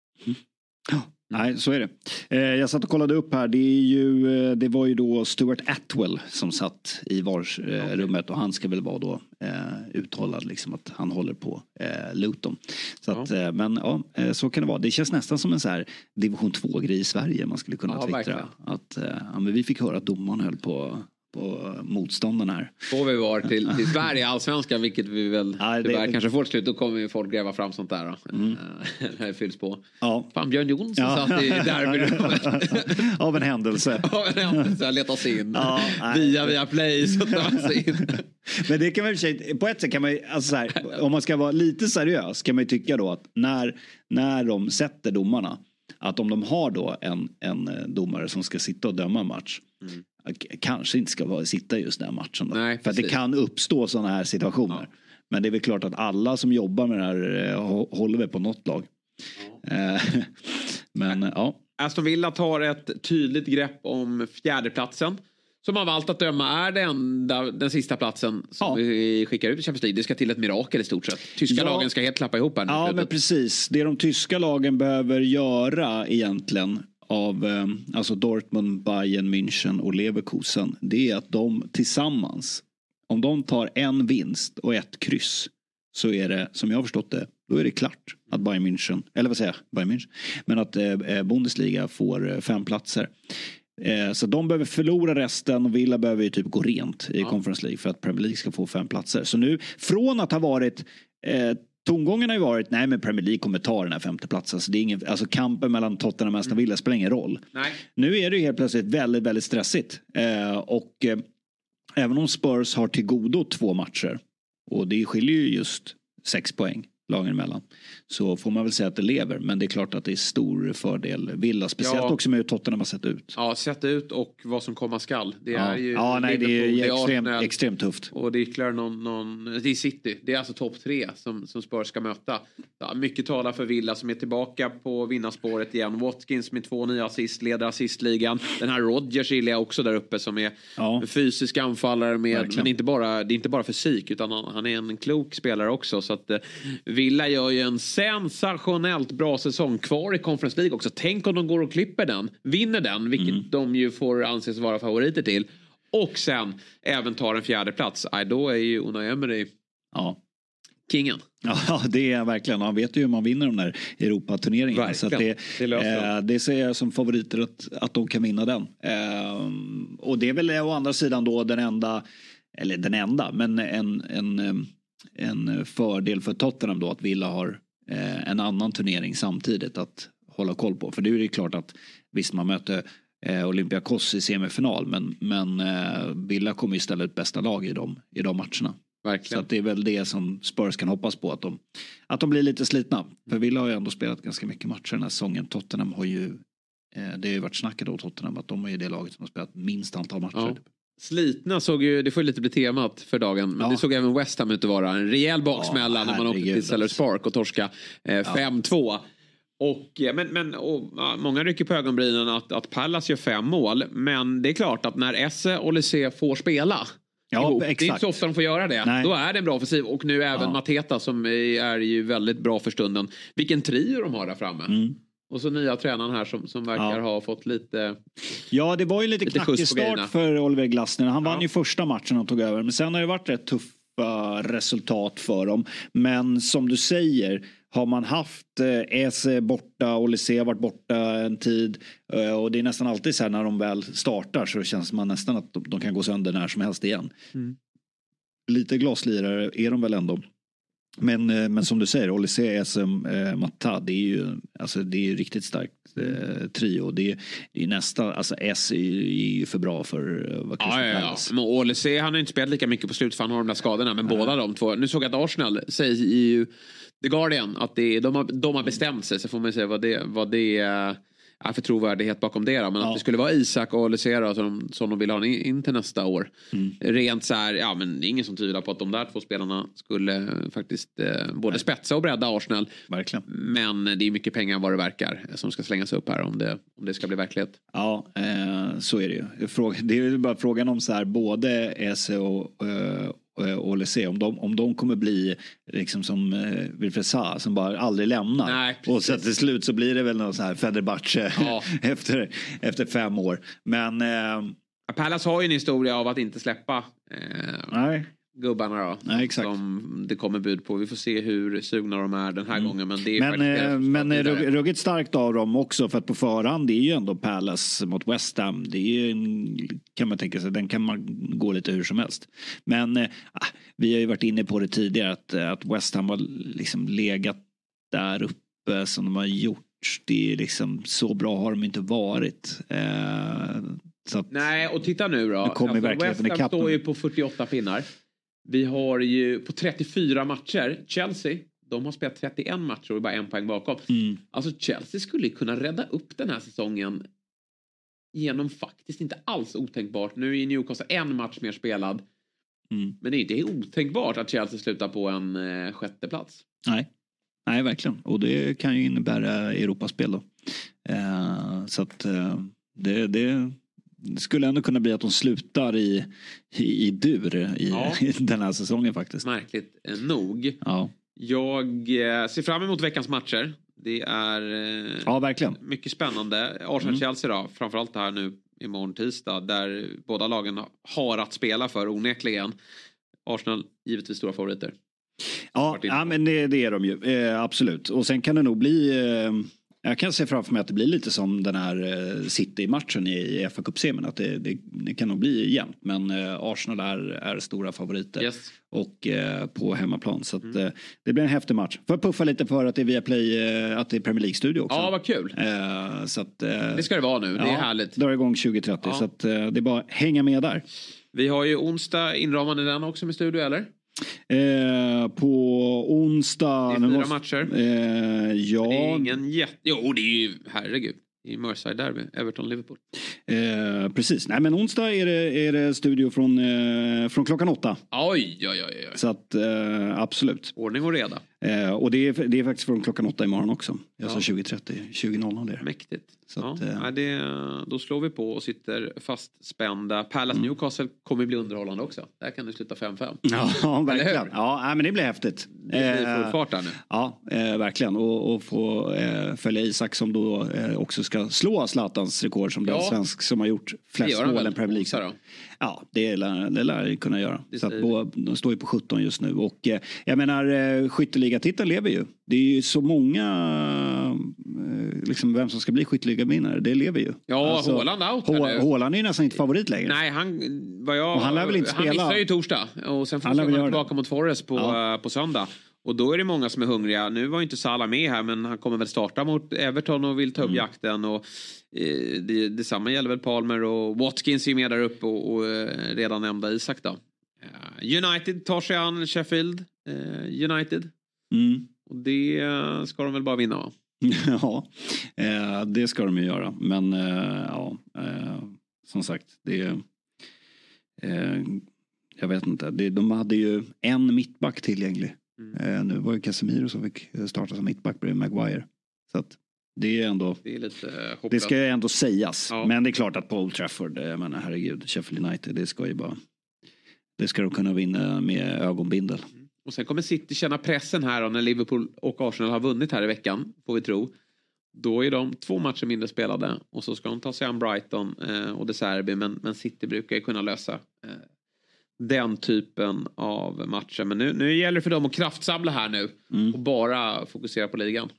Nej, så är det. Jag satt och kollade upp här. Det var ju då Stuart Atwell som satt i rummet, och han ska väl vara då uttalad liksom att han håller på Luton. Så att, men ja, så kan det vara. Det känns nästan som en så här division 2-grej i Sverige man skulle kunna twittra. Att men vi fick höra att domaren höll på motstånden här. Får vi vara till Sverige allsvenskan, vilket vi väl tyvärr kanske får ett slut, då kommer ju folk gräva fram sånt där då. Här fylls på. Ja. Fan, Björn Jonsson satt i derbyrummet. Av en händelse. Leta sig in. Via Play så tar sig in. Men det kan man på ett sätt kan man ju, alltså så här, om man ska vara lite seriös kan man ju tycka då att när de sätter domarna, att om de har då en domare som ska sitta och döma en match, kanske inte ska sitta just den matchen då. Nej, för att det kan uppstå sådana här situationer. Ja. Men det är väl klart att alla som jobbar med det här håller väl på något lag. Men ja. Aston Villa tar ett tydligt grepp om fjärdeplatsen. Som har valt att döma är den sista platsen som vi skickar ut i Champions League. Det ska till ett mirakel i stort sett. Tyska lagen ska helt klappa ihop här. Ja, men precis. Det de tyska lagen behöver göra egentligen av alltså Dortmund, Bayern, München och Leverkusen, det är att de tillsammans, om de tar en vinst och ett kryss, så är det, som jag har förstått det, då är det klart att Bayern München, eller vad säger jag, Bayern München, men att Bundesliga får 5 platser. Så de behöver förlora resten, och Villa behöver ju typ gå rent i Conference League för att Premier League ska få 5 platser. Så nu, från att ha varit tongången har ju varit, nej men Premier League kommer ta den här 5:e platsen. Så det är ingen, alltså kampen mellan Tottenham och Aston Villa spelar ingen roll. Nej. Nu är det ju helt plötsligt väldigt, väldigt stressigt. Även om Spurs har till godo 2 matcher. Och det skiljer ju just 6 poäng lagen emellan. Så får man väl säga att det lever. Men det är klart att det är stor fördel Villa. Speciellt också med hur Tottenham har sett ut. Ja, sett ut och vad som komma skall. Det är ju det är extremt tufft. Och det är ytterligare det är City. Det är alltså topp 3 som Spurs ska möta. Ja, mycket talar för Villa som är tillbaka på vinnarspåret igen. Watkins med 2 nya assist, leder assistligan. Den här Rodgers gillar jag också där uppe som är en fysisk anfallare med, men det är inte bara fysik utan han är en klok spelare också. Så att Villa gör ju en sensationellt bra säsong kvar i Conference League också. Tänk om de går och klipper den, vinner den, vilket de ju får anses vara favoriter till. Och sen även tar en 4:e plats. Då är ju Unai Emery kingen. Ja, det är verkligen. Han vet ju hur man vinner de där Europaturneringarna. Så att det ser jag som favoriter att de kan vinna den. Och det är väl å andra sidan då men en fördel för Tottenham då att Villa har en annan turnering samtidigt att hålla koll på. För det är ju klart att visst man möter Olympiakos i semifinal men Villa kommer ju ställa ut bästa lag i de matcherna. Verkligen. Så att det är väl det som Spurs kan hoppas på att de blir lite slitna. För Villa har ju ändå spelat ganska mycket matcher den här säsongen. Tottenham har ju det har ju varit snackat om Tottenham att de är ju det laget som har spelat minst antal matcher. Ja. Slitna såg ju, det får lite bli temat för dagen, men det såg även West Ham ut att vara en rejäl baksmälla när man åkte till Sellers Park och torska 5-2. Och många rycker på ögonbrynen att Palace gör 5 mål, men det är klart att när Esse och Olise får spela ihop, det är inte så ofta de får göra det. Nej. Då är det en bra offensiv och nu även Mateta som är ju väldigt bra för stunden. Vilken trio de har där framme. Och så nya tränaren här som verkar ha fått lite... Ja, det var ju lite knackig start för Oliver Glasner. Han vann ju första matchen och tog över. Men sen har det varit rätt tuffa resultat för dem. Men som du säger, har man haft Eze borta, Olise har varit borta en tid. Och det är nästan alltid så här när de väl startar så känns man nästan att de kan gå sönder när som helst igen. Lite glaslirare är de väl ändå. Men som du säger, Olise, SM, Matta, det är ju riktigt starkt trio. Det är nästan, alltså S är ju för bra för vad Palace. Men Olise, han har inte spelat lika mycket på slutet för han har de där skadorna, men båda de två. Nu såg jag att Arsenal säger ju The Guardian att de har bestämt sig, så får man säga vad det är för trovärdighet bakom det då. Men att det skulle vara Isak och Olise som de vill ha in till nästa år. Rent så här, men det är ingen som tyder på att de där 2 spelarna skulle faktiskt både spetsa och bredda Arsenal. Verkligen. Men det är mycket pengar vad det verkar som ska slängas upp här om det ska bli verklighet. Ja, så är det ju. Det är ju bara frågan om så här både Esse och Olise, om de kommer bli liksom som Wilfred Zaha som bara aldrig lämnar. Nej, och så till slut så blir det väl någon sån här Fenerbahce efter 5 år. Men Palace har ju en historia av att inte släppa gubbarna då. Nej, exakt. Som det kommer bud på. Vi får se hur sugna de är den här gången. Men det är men ruggigt starkt av dem också, för att på förhand det är ju ändå Palace mot West Ham. Det är ju kan man tänka sig, den kan man gå lite hur som helst. Men vi har ju varit inne på det tidigare att West Ham har liksom legat där uppe som de har gjort. Det är liksom så bra har de inte varit. Så att, nej, och titta nu då. West Ham står ju på 48 pinnar. Vi har ju på 34 matcher. Chelsea, de har spelat 31 matcher och bara 1 poäng bakom. Alltså Chelsea skulle kunna rädda upp den här säsongen genom faktiskt inte alls otänkbart. Nu är Newcastle 1 match mer spelad. Men det är otänkbart att Chelsea slutar på en 6:e plats. Nej, verkligen. Och det kan ju innebära Europaspel då. Så att det skulle ändå kunna bli att de slutar i dur i den här säsongen faktiskt. Märkligt nog. Ja. Jag ser fram emot veckans matcher. Det är verkligen mycket spännande. Arsenal-Chelsea då, framförallt här nu imorgon tisdag, där båda lagen har att spela för onekligen. Arsenal givetvis stora favoriter. Ja, men det är de ju. Absolut. Och sen kan det nog bli Jag kan se framför mig att det blir lite som den här City-matchen i FA-cupsemin. Att det kan nog bli jämnt. Men Arsenal är stora favoriter. Yes. Och på hemmaplan. Så att, det blir en häftig match. Får jag puffa lite för att det är Viaplay, att det är Premier League-studio också. Ja, vad kul. Så att, det ska det vara nu, det är härligt. Drar igång 2030. Så att, det är bara att hänga med där. Vi har ju onsdag inramande den också med studio, eller? På onsdag... Det är 4 matcher. Ja. Det är ingen Jo, det är ju, herregud. I Merseyside Derby, Everton-Liverpool. Precis. Nej, men onsdag är det studio från klockan 8. Oj. Så att absolut. Ordning och reda. Och det är faktiskt från klockan 8 imorgon också. Alltså 20:00 är det. Mäktigt. Så att, då slår vi på och sitter fastspända. Palace Newcastle kommer bli underhållande också. Där kan det sluta 5-5. Ja, verkligen. Ja, men det blir häftigt. Det blir full fart där nu. Ja, verkligen. Och få följa Isak som då också ska slå Zlatans rekord som den svensk som har gjort flest mål i Premier League. Ja, det lär kunna göra. Så att de står ju på 17 just nu. Och jag menar, skytteligatiteln lever ju. Det är ju så många liksom vem som ska bli skytteligavinnare. Det lever ju. Ja, alltså, Haaland out nu. Haaland är ju nästan inte favorit längre. Nej, han lär väl inte spela. Han missar ju torsdag. Och sen får han tillbaka mot Forest på söndag. Och då är det många som är hungriga. Nu var ju inte Salah med här, men han kommer väl starta mot Everton och vill ta upp jakten. Och detsamma gäller väl Palmer och Watkins är med där uppe och redan nämnda Isak då. United tar sig an Sheffield United. Och det ska de väl bara vinna, va? Ja, det ska de ju göra. Men som sagt, det jag vet inte. De hade ju en mittback tillgänglig. Nu var ju Casemiro som fick starta som mittback bredvid Maguire. Så att det är ändå... Det ska ju ändå sägas. Ja. Men det är klart att på Old Trafford, jag menar herregud, Sheffield United, det ska ju bara... Det ska de kunna vinna med ögonbindel. Och sen kommer City känna pressen här då, när Liverpool och Arsenal har vunnit här i veckan, får vi tro. Då är de 2 matcher mindre spelade. Och så ska de ta sig an Brighton och De Serbi. Men City brukar ju kunna lösa den typen av matcher. Men nu gäller det för dem att kraftsamla här nu. Och bara fokusera på ligan.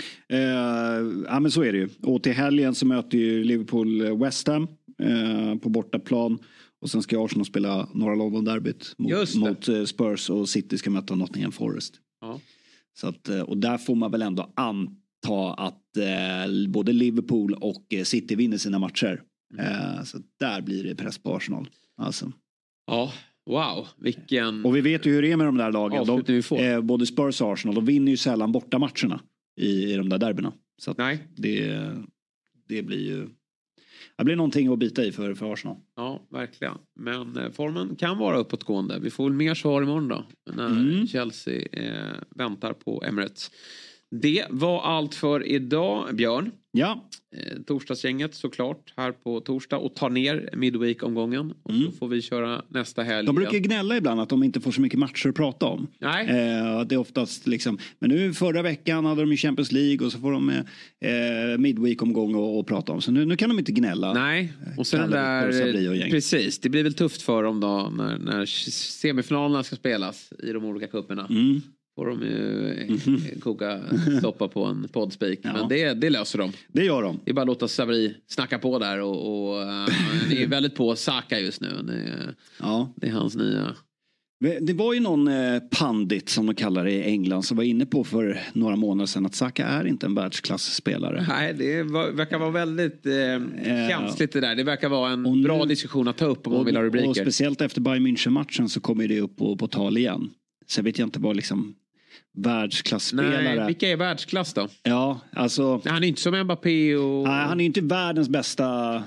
Ja, men så är det ju. Och till helgen så möter ju Liverpool West Ham på bortaplan. Och sen ska Arsenal spela Norra London-derbyt mot Spurs, och City ska möta Nottingham Forest. Ja. Så att, och där får man väl ändå anta att både Liverpool och City vinner sina matcher. Så där blir det press på Arsenal. Alltså. Ja, wow. Vilken... Och vi vet ju hur det är med de där lagen. Både Spurs och Arsenal, de vinner ju sällan borta matcherna i de där derbyna. Så att det blir ju... Det blir någonting att bita i för Arsenal. Ja, verkligen. Men formen kan vara uppåtgående. Vi får väl mer svar imorgon då. När Chelsea väntar på Emirates. Det var allt för idag, Björn. Ja. Torsdagsgänget såklart här på torsdag. Och tar ner midweek-omgången. Och så får vi köra nästa helg. De brukar gnälla ibland att de inte får så mycket matcher att prata om. Nej. Det är oftast liksom... Men nu förra veckan hade de ju Champions League. Och så får de midweek-omgång att prata om. Så nu kan de inte gnälla. Nej. Och sen precis. Det blir väl tufft för dem då. När semifinalerna ska spelas i de olika kupperna. Får de ju koka soppa på en poddspik. Men det löser de. Det gör de. Det är bara att låta Savri snacka på där. Och det är väldigt på Saka just nu. Det är hans nya... Det var ju någon pandit som de kallar det i England som var inne på för några månader sedan att Saka är inte en världsklassspelare. Nej, det verkar vara väldigt känsligt det där. Det verkar vara en bra diskussion att ta upp om man vill ha rubriker. Och speciellt efter Bayern München-matchen så kommer det upp på tal igen. Så vet jag inte vad liksom världsklasspelare. Nej, vilka är världsklass då? Ja, alltså... Nej, han är inte som Mbappé och... Nej, han är inte världens bästa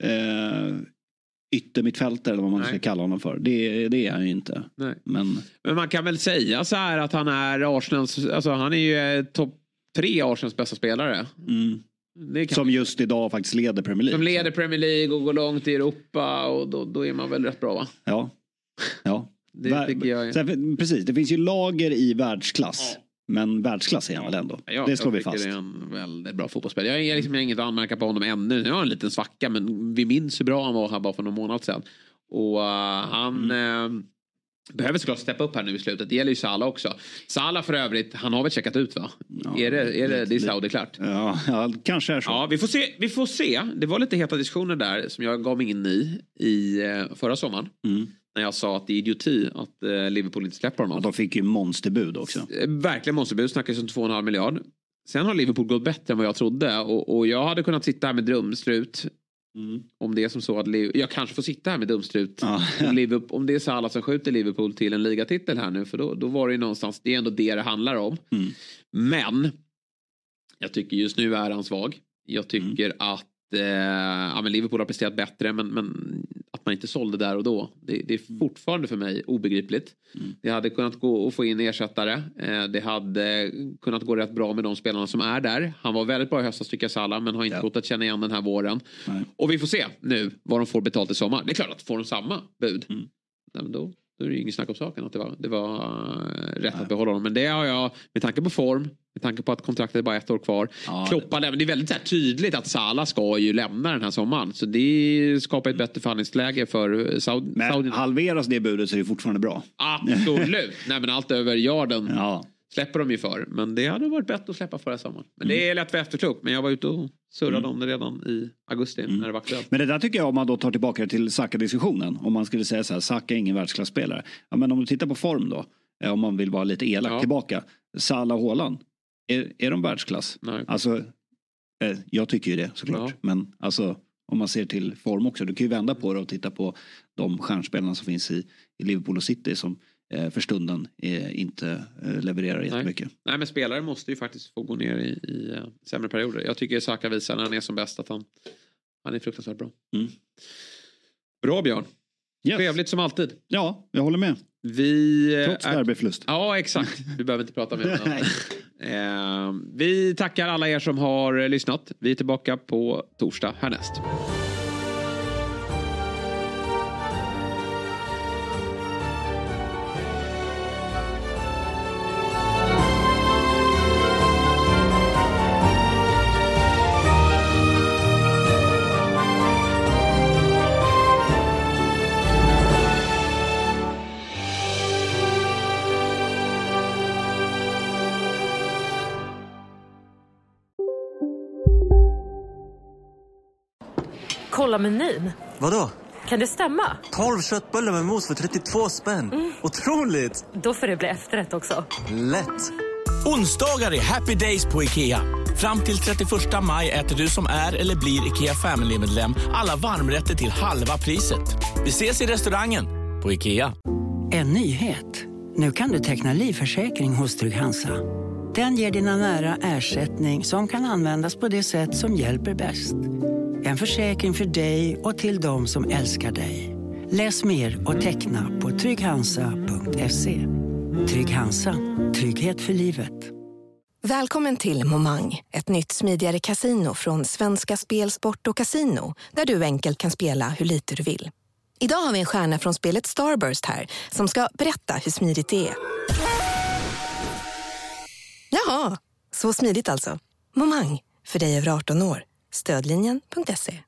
yttermittfältare eller vad man ska kalla honom för. Det är han ju inte. Nej. Men man kan väl säga så här att han är Arsenals... Alltså han är ju topp 3 Arsenals bästa spelare. Som just idag faktiskt leder Premier League. Som leder Premier League och går långt i Europa. Och då är man väl rätt bra, va? Ja. Det tycker jag. Precis, det finns ju lager i världsklass. Men världsklass är han väl ändå. Det slår vi fast. Det är en väldigt bra fotbollsspelare. Jag har inget att anmärka på honom ännu. Nu har en liten svacka, men vi minns hur bra han var här bara för någon månad sedan. Och han behöver såklart steppa upp här nu i slutet. Det gäller ju Salah också. Salah för övrigt, han har väl checkat ut va? Ja, är det Saudi klart? Ja, kanske är så. Ja, vi får se. Det var lite heta diskussioner där som jag gav mig in i förra sommaren. När jag sa att det är idioti att Liverpool inte släpper honom. Ja, de fick ju monsterbud också. Verkligen monsterbud, snackades om 2,5 miljard. Sen har Liverpool gått bättre än vad jag trodde. Och jag hade kunnat sitta här med drömstrut. Om det är som så att jag kanske får sitta här med dumstrut om det är så alla som skjuter Liverpool till en ligatitel här nu, för då var det ju någonstans, det är ändå det handlar om. Men jag tycker just nu är han svag. Jag tycker att men Liverpool har presterat bättre, men att man inte sålde där och då, det är fortfarande för mig obegripligt. Det hade kunnat gå att få in ersättare. Det hade kunnat gå rätt bra med de spelarna som är där. Han var väldigt bra i höstas tycker jag, Salah, men har inte gått att känna igen den här våren. Nej. Och vi får se nu vad de får betalt i sommar. Det är klart att får de samma bud. Då är det ju ingen snack om saken att det var rätt att behålla dem. Men det har jag, med tanke på form, med tanke på att kontraktet är bara 1 år kvar. Kloppa lämnar. Det är väldigt så här tydligt att Salah ska ju lämna den här sommaren. Så det skapar ett bättre förhandlingsläge för Saudi. Men halveras det budet så är det fortfarande bra. Absolut. Nej, men allt över yarden släpper de ju för. Men det hade varit bättre att släppa förra sommaren. Men det är lätt för efterklok. Men jag var ute och surrade om det redan i augusti när det var aktuellt. Men det där tycker jag, om man då tar tillbaka till Saka-diskussionen. Om man skulle säga så här, Saka är ingen världsklasspelare. Ja, men om du tittar på form då. Om man vill vara lite elak tillbaka. Salah och Haaland. Är de världsklass? Nej. Alltså, jag tycker ju det såklart. Men alltså, om man ser till form också. Du kan ju vända på det och titta på de stjärnspelarna som finns i Liverpool och City som för stunden inte levererar jättemycket. Nej, men spelare måste ju faktiskt få gå ner i sämre perioder. Jag tycker Saka visar när han är som bäst att han är fruktansvärt bra. Bra, Björn. Yes. Trevligt som alltid. Ja, jag håller med. Trots derbyförlust. Ja, exakt. Vi behöver inte prata mer om det. Vi tackar alla er som har lyssnat. Vi är tillbaka på torsdag härnäst. Kolla menyn. Vadå? Kan det stämma? 12 köttbullar med mos för 32 spänn. Otroligt! Då får det bli efterrätt också. Lätt! Onsdagar är happy days på IKEA. Fram till 31 maj äter du som är eller blir IKEA Family-medlem alla varmrätter till halva priset. Vi ses i restaurangen på IKEA. En nyhet. Nu kan du teckna livförsäkring hos Trygg-Hansa. Den ger dina nära ersättning som kan användas på det sätt som hjälper bäst. En försäkring för dig och till de som älskar dig. Läs mer och teckna på trygghansa.se. Trygg-Hansa. Trygghet för livet. Välkommen till Momang, ett nytt smidigare casino från Svenska Spel, Sport och Casino, där du enkelt kan spela hur lite du vill. Idag har vi en stjärna från spelet Starburst här som ska berätta hur smidigt det är. Jaha, så smidigt alltså. Momang, för dig över 18 år. Stödlinjen.se.